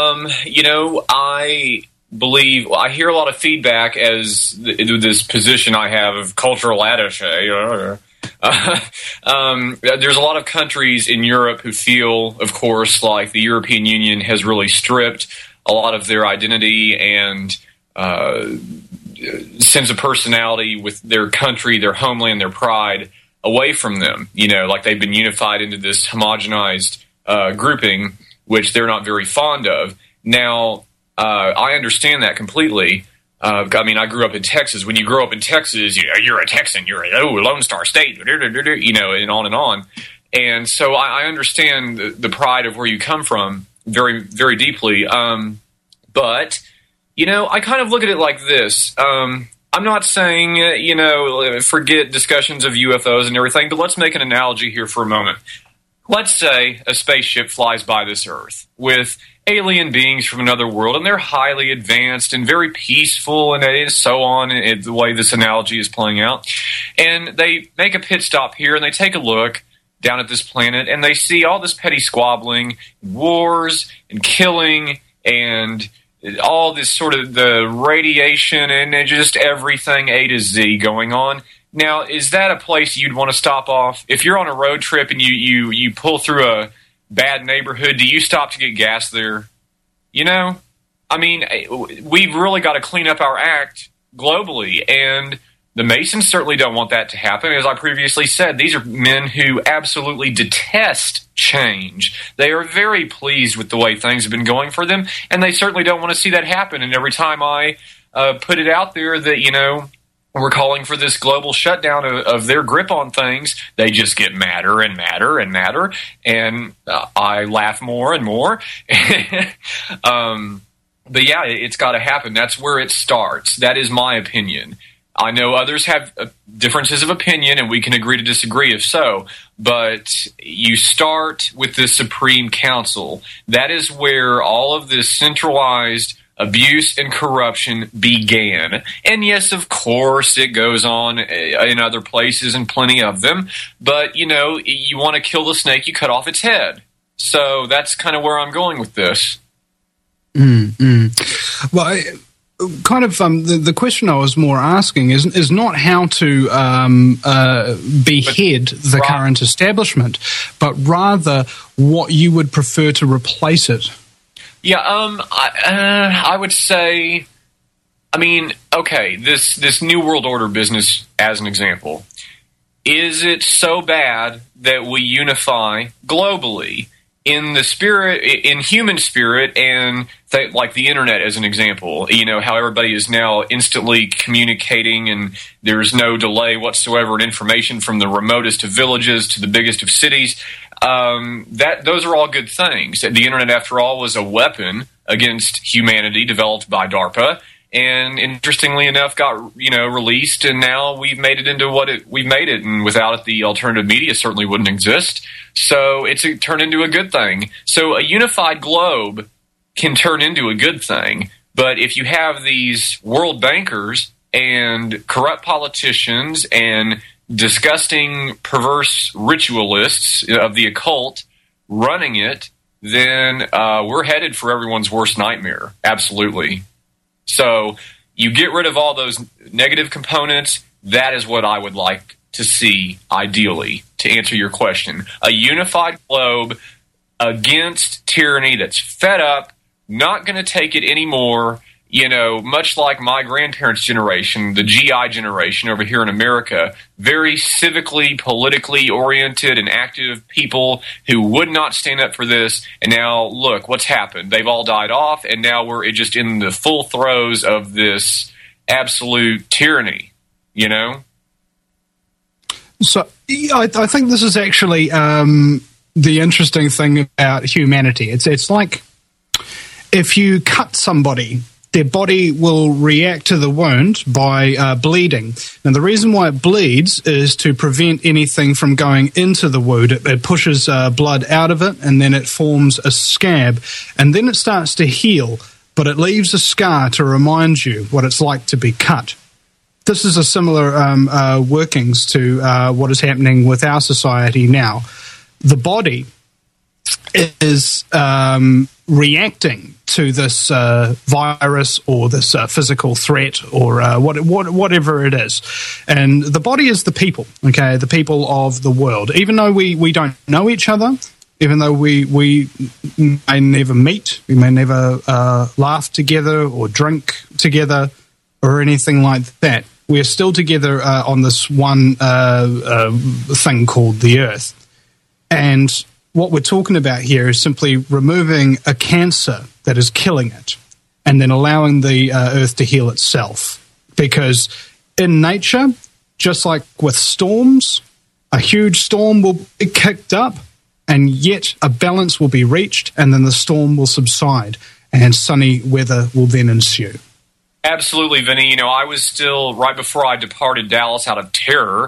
I believe, I hear a lot of feedback as this position I have of cultural attaché. There's a lot of countries in Europe who feel, of course, like the European Union has really stripped a lot of their identity and sense of personality with their country, their homeland, their pride away from them. Like they've been unified into this homogenized grouping, which they're not very fond of. Now, I understand that completely. I grew up in Texas. When you grow up in Texas, you're a Texan. You're a Lone Star State, and on and on. And so I understand the pride of where you come from very, very deeply. But, I kind of look at it like this. I'm not saying, forget discussions of UFOs and everything, but let's make an analogy here for a moment. Let's say a spaceship flies by this Earth with alien beings from another world, and they're highly advanced and very peaceful, and so on, and the way this analogy is playing out. And they make a pit stop here, and they take a look down at this planet, and they see all this petty squabbling, wars, and killing, and all this sort of the radiation, and just everything A to Z going on. Now, is that a place you'd want to stop off? If you're on a road trip and you pull through a bad neighborhood, do you stop to get gas there? You know? I mean, we've really got to clean up our act globally, and the Masons certainly don't want that to happen. As I previously said, these are men who absolutely detest change. They are very pleased with the way things have been going for them, and they certainly don't want to see that happen. And every time I put it out there that, you know, we're calling for this global shutdown of their grip on things, they just get madder and madder and madder, and I laugh more and more. But yeah, it's got to happen. That's where it starts. That is my opinion. I know others have differences of opinion, and we can agree to disagree if so, but you start with the Supreme Council. That is where all of this centralized abuse and corruption began. And yes, of course, it goes on in other places, and plenty of them. But, you know, you want to kill the snake, you cut off its head. So that's kind of where I'm going with this. Well, kind of the question I was more asking is not how to behead the current establishment, but rather what you would prefer to replace it. Yeah, I would say, I mean, okay, this New World Order business, as an example, is it so bad that we unify globally in the spirit, in human spirit, and like the internet as an example? You know, how everybody is now instantly communicating, and there's no delay whatsoever in information from the remotest of villages to the biggest of cities. Those are all good things. The internet, after all, was a weapon against humanity developed by DARPA, and interestingly enough, got released, and now we've made it into what we've made it. And without it, the alternative media certainly wouldn't exist. So it's turned into a good thing. So a unified globe can turn into a good thing. But if you have these world bankers and corrupt politicians and disgusting, perverse ritualists of the occult running it, then we're headed for everyone's worst nightmare. Absolutely. So you get rid of all those negative components. That is what I would like to see, ideally, to answer your question. A unified globe against tyranny that's fed up, not going to take it anymore. You know, much like my grandparents' generation, the GI generation over here in America, very civically, politically oriented and active people who would not stand up for this. And now, look, what's happened? They've all died off, and now we're just in the full throes of this absolute tyranny, you know? So I think this is actually the interesting thing about humanity. It's like if you cut somebody, their body will react to the wound by bleeding. Now, the reason why it bleeds is to prevent anything from going into the wound. It pushes blood out of it, and then it forms a scab, and then it starts to heal, but it leaves a scar to remind you what it's like to be cut. This is a similar workings to what is happening with our society now. The body is reacting to this virus or this physical threat or whatever it is. And the body is the people, okay, the people of the world. Even though we don't know each other, even though we may never meet, we may never laugh together or drink together or anything like that, we are still together on this one thing called the Earth. And what we're talking about here is simply removing a cancer that is killing it and then allowing the Earth to heal itself. Because in nature, just like with storms, a huge storm will be kicked up and yet a balance will be reached, and then the storm will subside and sunny weather will then ensue. Absolutely, Vinny. You know, I was still, right before I departed Dallas out of terror,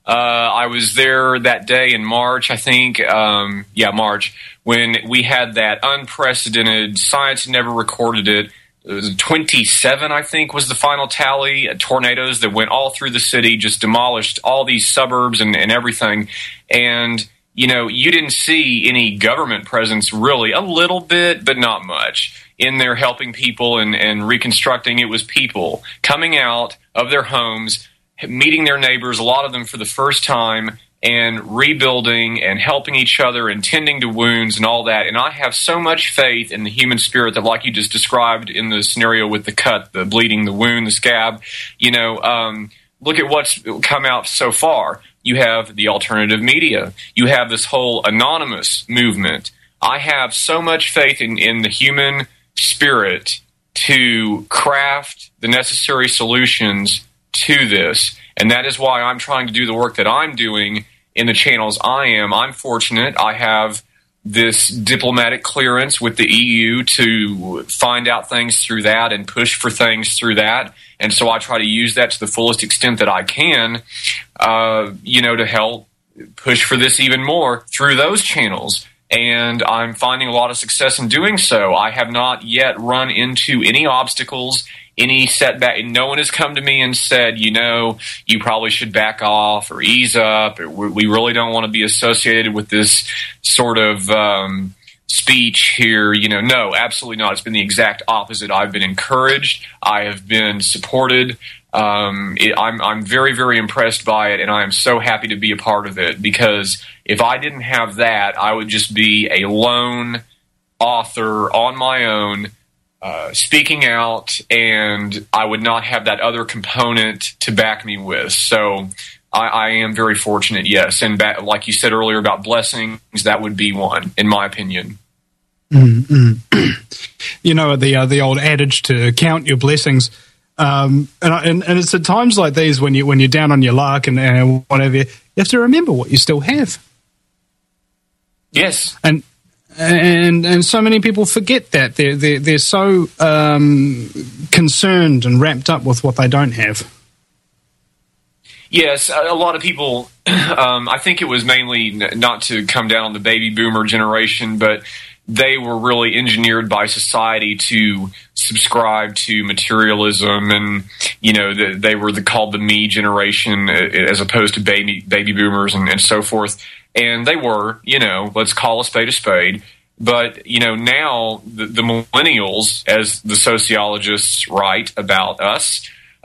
I was there that day in March, I think. March, when we had that unprecedented, science never recorded it. It was 27, I think, was the final tally. Tornadoes that went all through the city, just demolished all these suburbs and everything. And, you know, you didn't see any government presence really, a little bit, but not much, in there helping people and reconstructing. It was people coming out of their homes, meeting their neighbors, a lot of them for the first time, and rebuilding and helping each other and tending to wounds and all that. And I have so much faith in the human spirit that, like you just described in the scenario with the cut, the bleeding, the wound, the scab, you know, look at what's come out so far. You have the alternative media. You have this whole anonymous movement. I have so much faith in the human spirit to craft the necessary solutions to this. And that is why I'm trying to do the work that I'm doing in the channels I am. I'm fortunate. I have this diplomatic clearance with the EU to find out things through that and push for things through that. And so I try to use that to the fullest extent that I can, to help push for this even more through those channels. And I'm finding a lot of success in doing so. I have not yet run into any obstacles, any setback. No one has come to me and said, you know, you probably should back off or ease up. Or we really don't want to be associated with this sort of speech here. You know, no, absolutely not. It's been the exact opposite. I've been encouraged. I have been supported. I'm very, very impressed by it, and I am so happy to be a part of it, because if I didn't have that, I would just be a lone author on my own, speaking out, and I would not have that other component to back me with. So I am very fortunate, yes. And like you said earlier about blessings, that would be one, in my opinion. Mm-hmm. You know, the old adage to count your blessings. And it's at times like these when you're down on your luck and whatever, you have to remember what you still have. Yes, and so many people forget that they're so concerned and wrapped up with what they don't have. Yes, a lot of people. I think it was mainly not to come down on the baby boomer generation, but they were really engineered by society to subscribe to materialism, and you know they were called the me generation as opposed to baby boomers and so forth. And they were, you know, let's call a spade. But you know, now the millennials, as the sociologists write about us,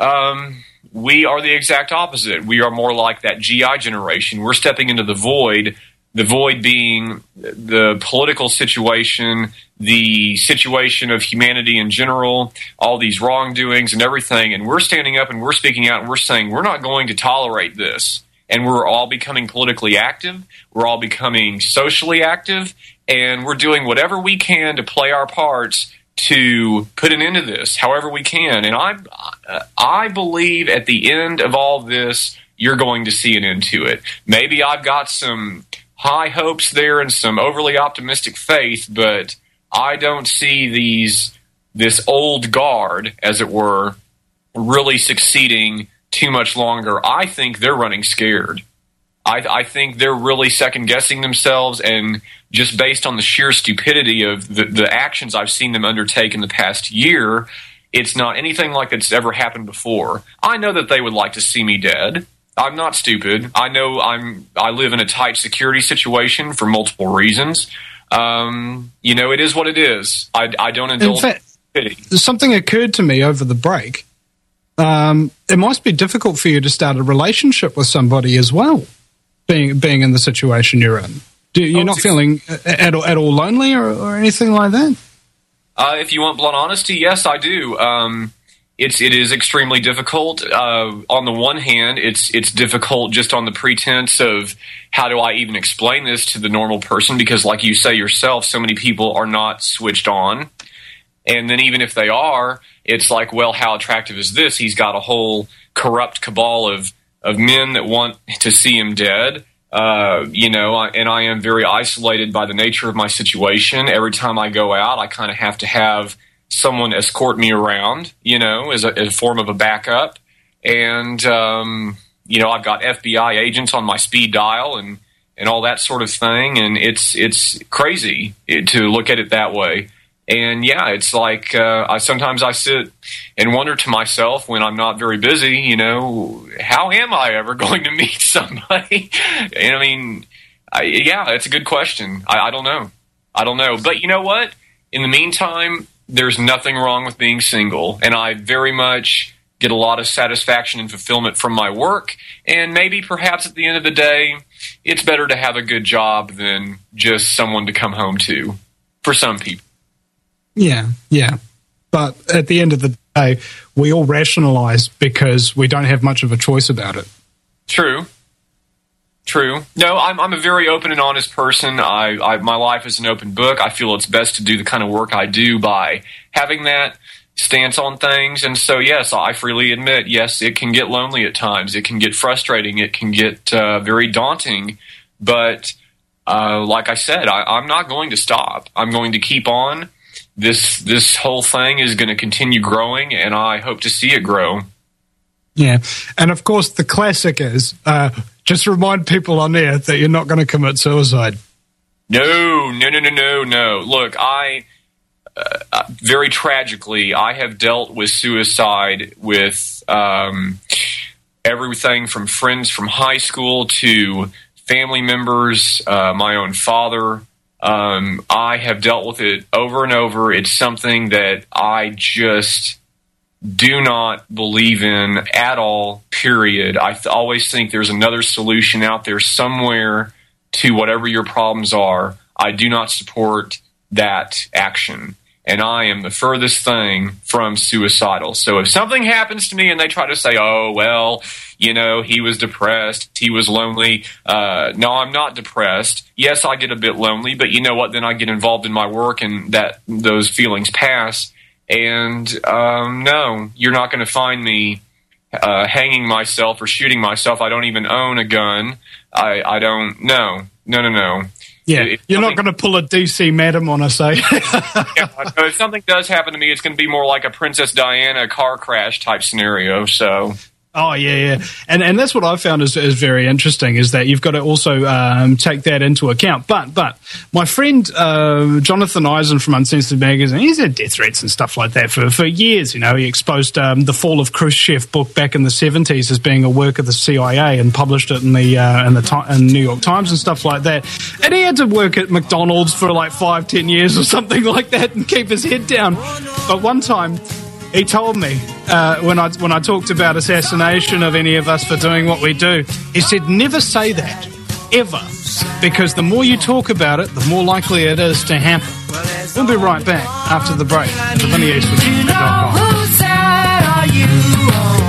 we are the exact opposite. We are more like that GI generation. We're stepping into the void. The void being the political situation, the situation of humanity in general, all these wrongdoings and everything. And we're standing up and we're speaking out and we're saying we're not going to tolerate this. And we're all becoming politically active. We're all becoming socially active. And we're doing whatever we can to play our parts to put an end to this, however we can. And I believe at the end of all this, you're going to see an end to it. Maybe I've got some high hopes there and some overly optimistic faith, but I don't see this old guard, as it were, really succeeding too much longer. I think they're running scared. I think they're really second-guessing themselves, and just based on the sheer stupidity of the actions I've seen them undertake in the past year, it's not anything like that's ever happened before. I know that they would like to see me dead. I'm not stupid. I know I live in a tight security situation for multiple reasons. You know, it is what it is. I don't indulge in pity. Something occurred to me over the break. It must be difficult for you to start a relationship with somebody as well, being in the situation you're in. You're not feeling at all lonely or anything like that? If you want blunt honesty, yes, I do. It is extremely difficult. On the one hand, it's difficult just on the pretense of how do I even explain this to the normal person? Because like you say yourself, so many people are not switched on. And then even if they are, it's like, well, how attractive is this? He's got a whole corrupt cabal of men that want to see him dead. You know, and I am very isolated by the nature of my situation. Every time I go out, I kind of have to have someone escort me around, you know, as a form of a backup. And, I've got FBI agents on my speed dial and all that sort of thing, and it's crazy to look at it that way. And yeah, it's like sometimes I sit and wonder to myself when I'm not very busy, how am I ever going to meet somebody? And I mean, it's a good question. I don't know. But you know what? In the meantime, there's nothing wrong with being single, and I very much get a lot of satisfaction and fulfillment from my work, and maybe perhaps at the end of the day, it's better to have a good job than just someone to come home to for some people. Yeah. But at the end of the day, we all rationalize because we don't have much of a choice about it. True. No, I'm a very open and honest person. My life is an open book. I feel it's best to do the kind of work I do by having that stance on things. And so, yes, I freely admit, yes, it can get lonely at times. It can get frustrating. It can get very daunting. But like I said, I'm not going to stop. I'm going to keep on. This whole thing is going to continue growing, and I hope to see it grow. Yeah, and of course the classic is just remind people on air that you're not going to commit suicide. No. Look, very tragically, I have dealt with suicide with everything from friends from high school to family members, my own father. I have dealt with it over and over. It's something that I just do not believe in at all, period. I always think there's another solution out there somewhere to whatever your problems are. I do not support that action. And I am the furthest thing from suicidal. So if something happens to me and they try to say, oh, well, he was depressed, he was lonely. No, I'm not depressed. Yes, I get a bit lonely, but you know what? Then I get involved in my work and those feelings pass. And no, you're not going to find me hanging myself or shooting myself. I don't even own a gun. I don't. No. Yeah, you're not going to pull a DC Madam on us, eh? Yeah, if something does happen to me, it's going to be more like a Princess Diana car crash type scenario. So. Oh, yeah. And that's what I found is very interesting, is that you've got to also take that into account. But my friend Jonathan Eisen from Uncensored Magazine, he's had death threats and stuff like that for years. He exposed the Fall of Khrushchev book back in the 70s as being a work of the CIA and published it in the New York Times and stuff like that. And he had to work at McDonald's for like 5-10 years or something like that and keep his head down. But one time, he told me when I talked about assassination of any of us for doing what we do, he said, never say that, ever, because the more you talk about it, the more likely it is to happen. We'll be right back after the break at theVinnyEastwood.com. Whose side are you on?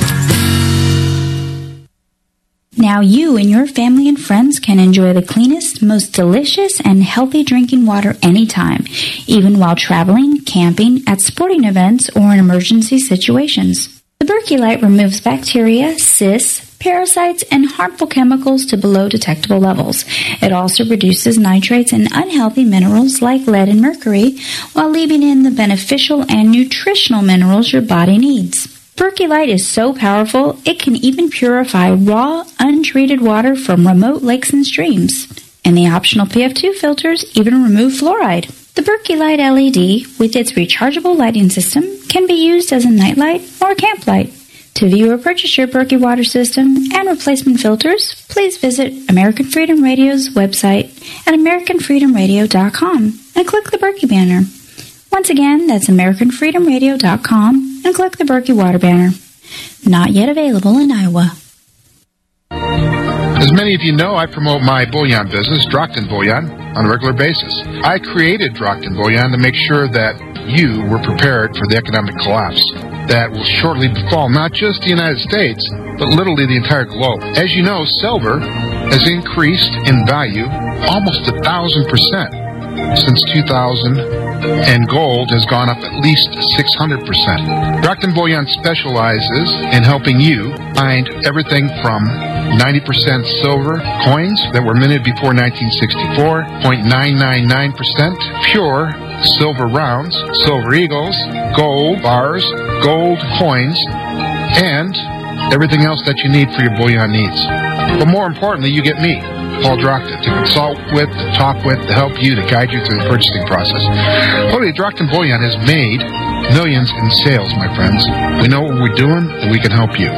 Now you and your family and friends can enjoy the cleanest, most delicious, and healthy drinking water anytime, even while traveling, camping, at sporting events, or in emergency situations. The Berkey Light removes bacteria, cysts, parasites, and harmful chemicals to below detectable levels. It also reduces nitrates and unhealthy minerals like lead and mercury, while leaving in the beneficial and nutritional minerals your body needs. Berkey Light is so powerful, it can even purify raw, untreated water from remote lakes and streams. And the optional PF2 filters even remove fluoride. The Berkey Light LED, with its rechargeable lighting system, can be used as a nightlight or a camp light. To view or purchase your Berkey water system and replacement filters, please visit American Freedom Radio's website at AmericanFreedomRadio.com and click the Berkey banner. Once again, that's AmericanFreedomRadio.com and click the Berkey water banner. Not yet available in Iowa. As many of you know, I promote my bullion business, Drockton Bullion, on a regular basis. I created Drockton Bullion to make sure that you were prepared for the economic collapse that will shortly befall not just the United States, but literally the entire globe. As you know, silver has increased in value almost 1,000% since 2000, and gold has gone up at least 600%. Drockton Bullion specializes in helping you find everything from 90% silver coins that were minted before 1964, 0.999% pure silver rounds, silver eagles, gold bars, gold coins, and everything else that you need for your bullion needs. But more importantly, you get me, Paul Drockton, to consult with, to talk with, to help you, to guide you through the purchasing process. Holy Drockton Bullion has made millions in sales, my friends. We know what we're doing, and we can help you.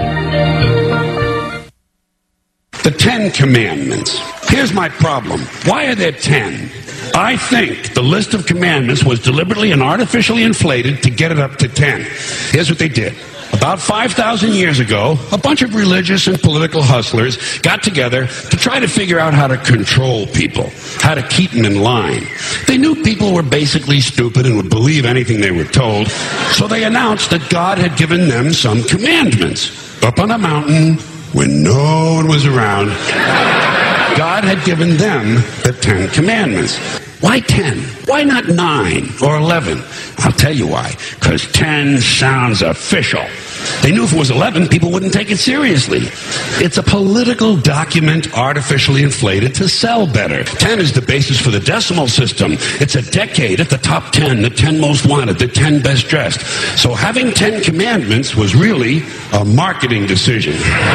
The 10 Commandments. Here's my problem. Why are there 10? I think the list of commandments was deliberately and artificially inflated to get it up to 10. Here's what they did. About 5,000 years ago, a bunch of religious and political hustlers got together to try to figure out how to control people, how to keep them in line. They knew people were basically stupid and would believe anything they were told, so they announced that God had given them some commandments. Up on a mountain, when no one was around, God had given them the 10 Commandments. Why 10? Why not 9 or 11? I'll tell you why. Because 10 sounds official. They knew if it was 11, people wouldn't take it seriously. It's a political document artificially inflated to sell better. 10 is the basis for the decimal system. It's a decade at the top 10, the 10 most wanted, the 10 best dressed. So having 10 commandments was really a marketing decision.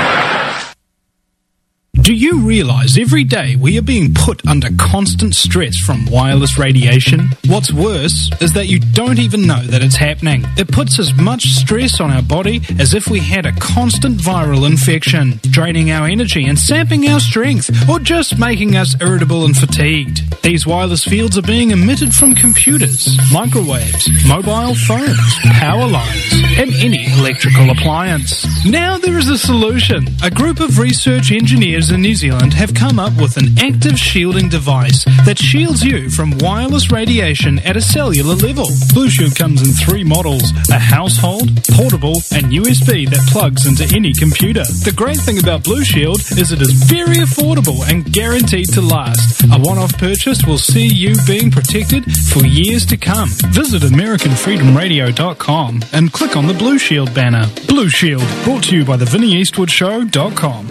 Do you realize every day we are being put under constant stress from wireless radiation? What's worse is that you don't even know that it's happening. It puts as much stress on our body as if we had a constant viral infection, draining our energy and sapping our strength, or just making us irritable and fatigued. These wireless fields are being emitted from computers, microwaves, mobile phones, power lines, and any electrical appliance. Now there is a solution. A group of research engineers in New Zealand have come up with an active shielding device that shields you from wireless radiation at a cellular level. Blue Shield comes in 3 models: a household, portable, and USB that plugs into any computer. The great thing about Blue Shield is it is very affordable and guaranteed to last. A one-off purchase will see you being protected for years to come. Visit AmericanFreedomRadio.com and click on the Blue Shield banner. Blue Shield, brought to you by the VinnyEastwoodShow.com.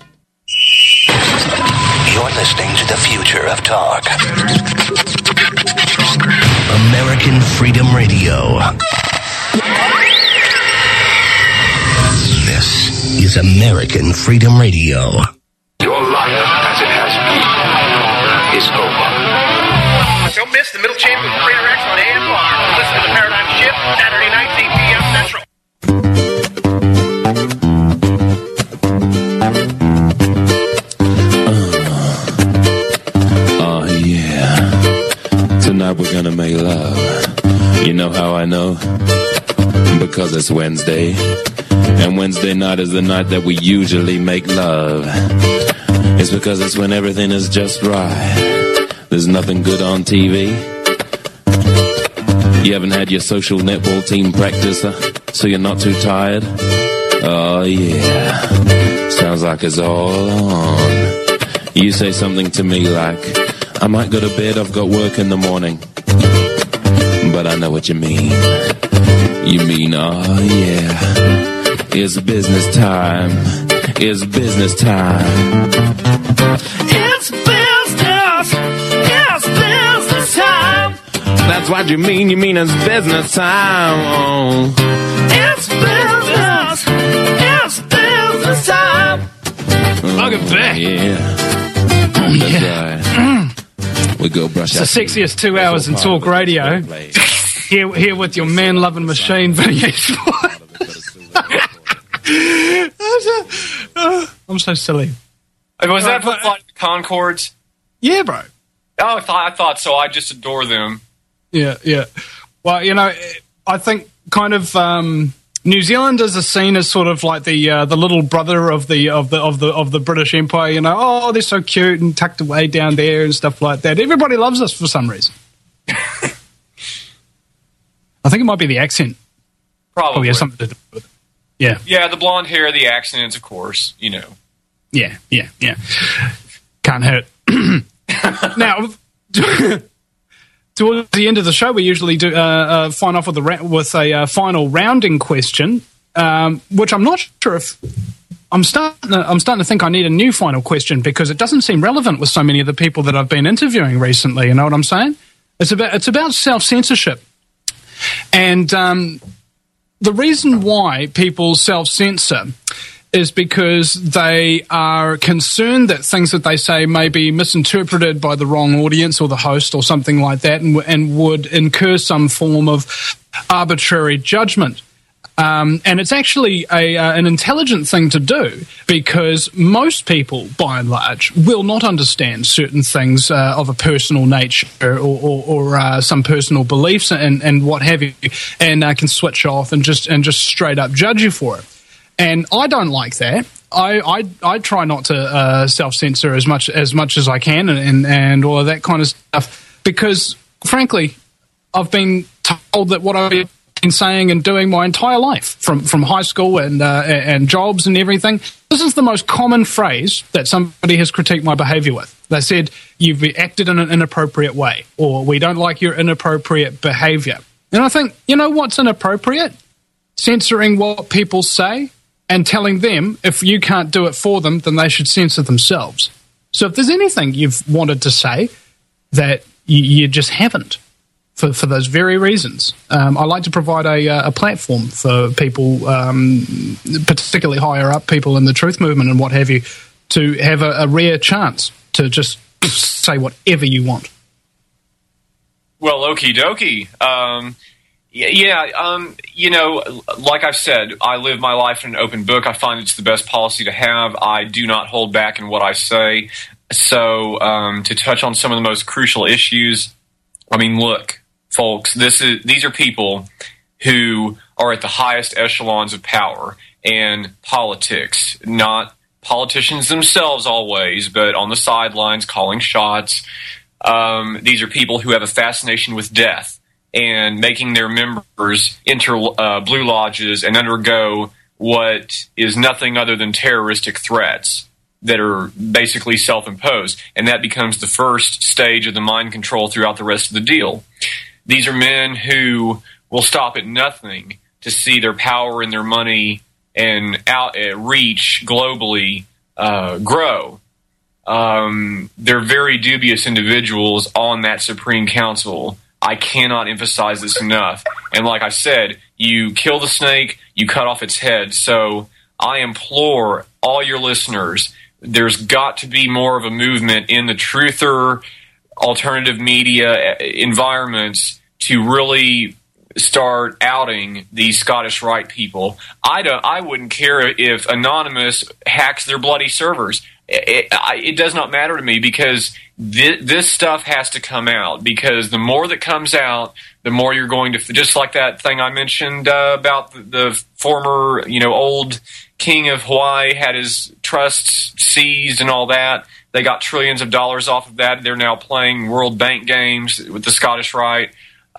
You're listening to the future of talk. American Freedom Radio. This is American Freedom Radio. Your life, as it has been, is over. Don't miss the Middle Chamber with Trader X on AFR. Listen to the Paradigm Shift, Saturday nights, 8 p.m. Central. Tonight we're gonna make love. You know how I know? Because it's Wednesday. And Wednesday night is the night that we usually make love. It's because it's when everything is just right. There's nothing good on TV. You haven't had your social netball team practice, so you're not too tired? Oh yeah. Sounds like it's all on. You say something to me like, I might go to bed, I've got work in the morning. But I know what you mean. You mean, oh yeah, it's business time. It's business time. It's business. It's business time. That's what you mean it's business time. Oh. It's business. It's business time. Welcome back. Yeah. Oh, that's yeah. right. We go brush It's the sexiest 2 hours in talk radio. Here with your man-loving machine, Vinny Eastwood. I'm so silly. Was that for Flight of the Conchords? Yeah, bro. Oh, I thought so. I just adore them. Yeah. Well, you know, I think kind of New Zealand is seen as sort of like the little brother of the British Empire. You know, oh, they're so cute and tucked away down there and stuff like that. Everybody loves us for some reason. I think it might be the accent. Probably has something to do with it. Yeah. Yeah, the blonde hair, the accents, of course. You know. Yeah. Can't hurt. Now, towards the end of the show, we usually do sign off with a final rounding question, which I'm not sure if I'm starting to think I need a new final question because it doesn't seem relevant with so many of the people that I've been interviewing recently. You know what I'm saying? It's about self-censorship, and the reason why people self-censor is because they are concerned that things that they say may be misinterpreted by the wrong audience or the host or something like that, and would incur some form of arbitrary judgment. And it's actually an intelligent thing to do, because most people, by and large, will not understand certain things of a personal nature or some personal beliefs and what have you, and can switch off and just straight up judge you for it. And I don't like that. I try not to self-censor as much as I can and all of that kind of stuff, because frankly, I've been told that what I've been saying and doing my entire life, from high school and jobs and everything, this is the most common phrase that somebody has critiqued my behavior with. They said, you've acted in an inappropriate way, or we don't like your inappropriate behavior. And I think, you know what's inappropriate? Censoring what people say and telling them if you can't do it for them, then they should censor themselves. So if there's anything you've wanted to say that you just haven't, for those very reasons, I like to provide a platform for people, particularly higher up people in the truth movement and what have you, to have a rare chance to just say whatever you want. Well, okie dokie. You know, like I've said, I live my life in an open book. I find it's the best policy to have. I do not hold back in what I say. So to touch on some of the most crucial issues, I mean, look, folks, these are people who are at the highest echelons of power and politics, not politicians themselves always, but on the sidelines calling shots. These are people who have a fascination with death and making their members enter Blue Lodges and undergo what is nothing other than terroristic threats that are basically self-imposed. And that becomes the first stage of the mind control throughout the rest of the deal. These are men who will stop at nothing to see their power and their money and reach globally grow. They're very dubious individuals on that Supreme Council. I cannot emphasize this enough. And like I said, you kill the snake, you cut off its head. So I implore all your listeners, there's got to be more of a movement in the truther, alternative media environments to really start outing these Scottish Rite people. I wouldn't care if Anonymous hacks their bloody servers. It does not matter to me, because this stuff has to come out, because the more that comes out, the more you're going to, just like that thing I mentioned about the former, old king of Hawaii had his trusts seized and all that. They got trillions of dollars off of that. They're now playing World Bank games with the Scottish Rite.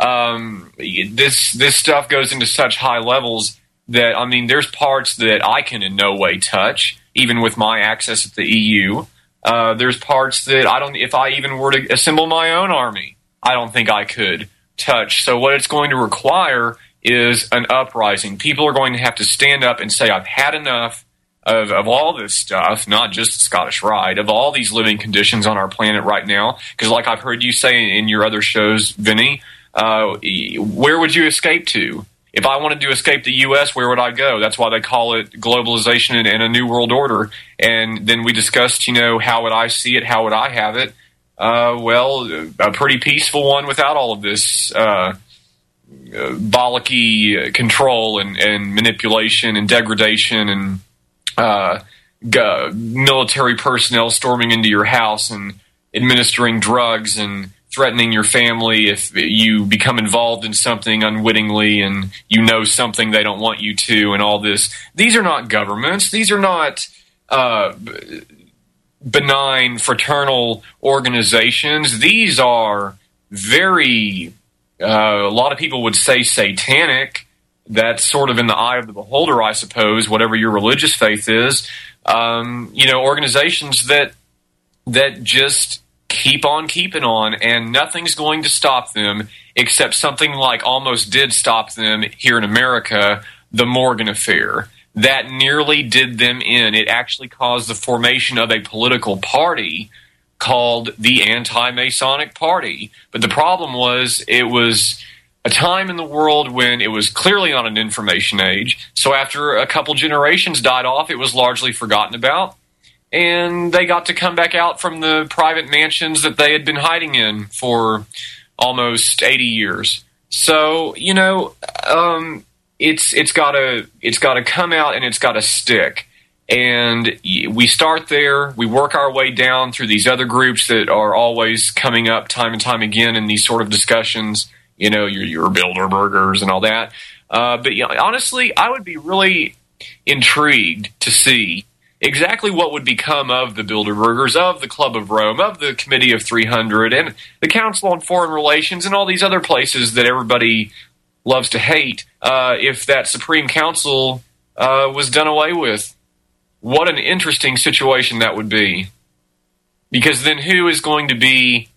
This stuff goes into such high levels that, I mean, there's parts that I can in no way touch, even with my access at the EU. There's parts that if I even were to assemble my own army, I don't think I could touch. So what it's going to require is an uprising. People are going to have to stand up and say, I've had enough of all this stuff, not just the Scottish Rite, of all these living conditions on our planet right now. Because like I've heard you say in your other shows, Vinny, where would you escape to? If I wanted to escape the U.S., where would I go? That's why they call it globalization and a new world order. And then we discussed, how would I see it? How would I have it? Well, a pretty peaceful one without all of this bollocky control and manipulation and degradation and military personnel storming into your house and administering drugs and threatening your family if you become involved in something unwittingly and something they don't want you to, and all this. These are not governments. These are not benign fraternal organizations. These are very, a lot of people would say satanic. That's sort of in the eye of the beholder, I suppose, whatever your religious faith is. Organizations that just keep on keeping on, and nothing's going to stop them except something like almost did stop them here in America, the Morgan Affair. That nearly did them in. It actually caused the formation of a political party called the Anti-Masonic Party. But the problem was it was a time in the world when it was clearly not an information age. So after a couple generations died off, it was largely forgotten about. And they got to come back out from the private mansions that they had been hiding in for almost 80 years. So, you know, it's got to come out and it's got to stick. And we start there. We work our way down through these other groups that are always coming up time and time again in these sort of discussions. You know, your Bilderbergers and all that. But you know, honestly, I would be really intrigued to see exactly what would become of the Bilderbergers, of the Club of Rome, of the Committee of 300, and the Council on Foreign Relations, and all these other places that everybody loves to hate, if that Supreme Council was done away with. What an interesting situation that would be. Because then who is going to be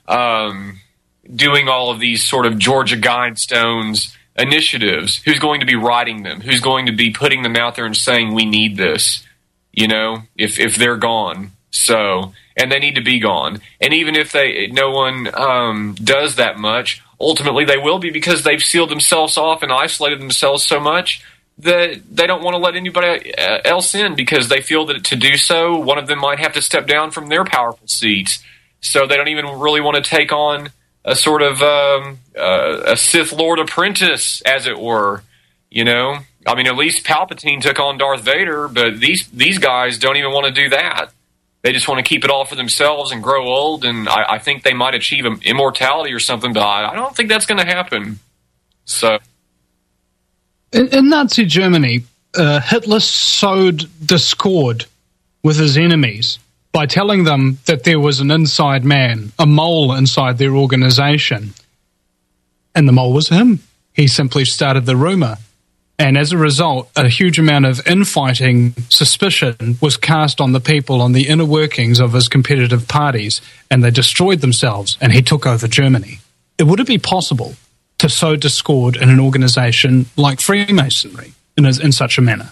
doing all of these sort of Georgia Guidestones initiatives? Who's going to be writing them? Who's going to be putting them out there and saying, we need this? You know, if they're gone. So, and they need to be gone. And even if no one does that much, ultimately they will be, because they've sealed themselves off and isolated themselves so much that they don't want to let anybody else in, because they feel that to do so, one of them might have to step down from their powerful seats. So they don't even really want to take on a sort of a Sith Lord apprentice, as it were, you know? I mean, at least Palpatine took on Darth Vader, but these guys don't even want to do that. They just want to keep it all for themselves and grow old, and I think they might achieve immortality or something, but I don't think that's going to happen. So, in Nazi Germany, Hitler sowed discord with his enemies by telling them that there was an inside man, a mole inside their organization. And the mole was him. He simply started the rumor. And as a result, a huge amount of infighting suspicion was cast on the people on the inner workings of his competitive parties, and they destroyed themselves, and he took over Germany. Would it be possible to sow discord in an organization like Freemasonry in such a manner?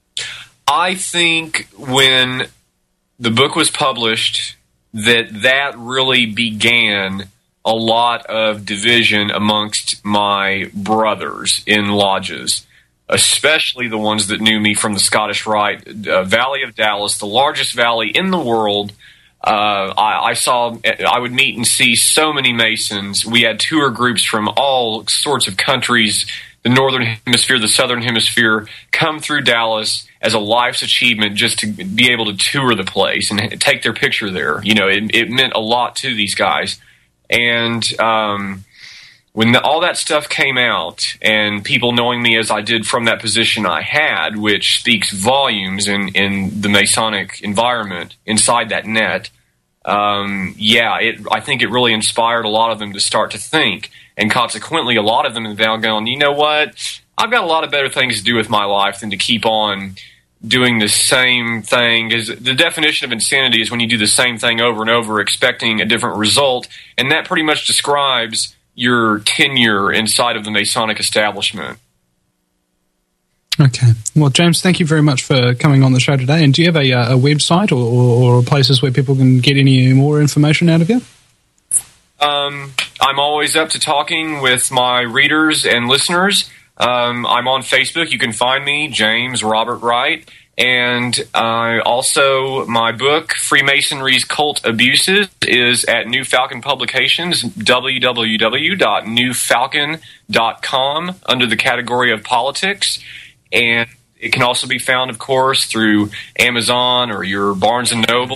I think when the book was published, that really began a lot of division amongst my brothers in lodges, especially the ones that knew me from the Scottish Rite, Valley of Dallas, the largest valley in the world. I would meet and see so many Masons. We had tour groups from all sorts of countries, the Northern Hemisphere, the Southern Hemisphere, come through Dallas as a life's achievement just to be able to tour the place and take their picture there. You know, it meant a lot to these guys. And when all that stuff came out, and people knowing me as I did from that position I had, which speaks volumes in the Masonic environment inside that net, I think it really inspired a lot of them to start to think. And consequently, a lot of them have now gone, you know what, I've got a lot of better things to do with my life than to keep on doing the same thing. The definition of insanity is when you do the same thing over and over expecting a different result, and that pretty much describes your tenure inside of the Masonic establishment. Okay. Well, James, thank you very much for coming on the show today. And do you have a website or places where people can get any more information out of you? I'm always up to talking with my readers and listeners. I'm on Facebook. You can find me, James Robert Wright. And also my book, Freemasonry's Cult Abuses, is at New Falcon Publications, www.newfalcon.com, under the category of politics. And it can also be found, of course, through Amazon or your Barnes & Noble.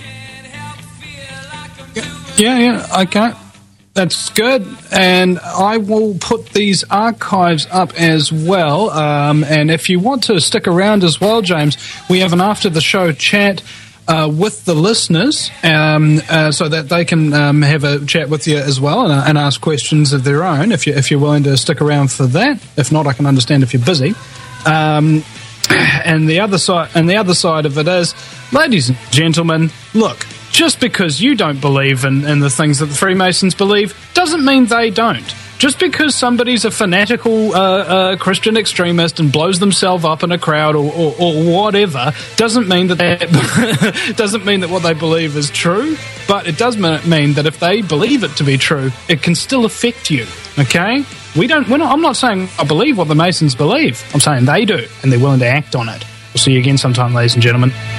Yeah, okay. That's good, and I will put these archives up as well. And if you want to stick around as well, James, we have an after-the-show chat with the listeners so that they can have a chat with you as well and ask questions of their own if you're willing to stick around for that. If not, I can understand if you're busy. And the other side of it is, ladies and gentlemen, look, just because you don't believe in the things that the Freemasons believe doesn't mean they don't. Just because somebody's a fanatical Christian extremist and blows themselves up in a crowd or whatever doesn't mean that doesn't mean that what they believe is true. But it does mean that if they believe it to be true, it can still affect you. Okay? I'm not saying I believe what the Masons believe. I'm saying they do, and they're willing to act on it. We'll see you again sometime, ladies and gentlemen.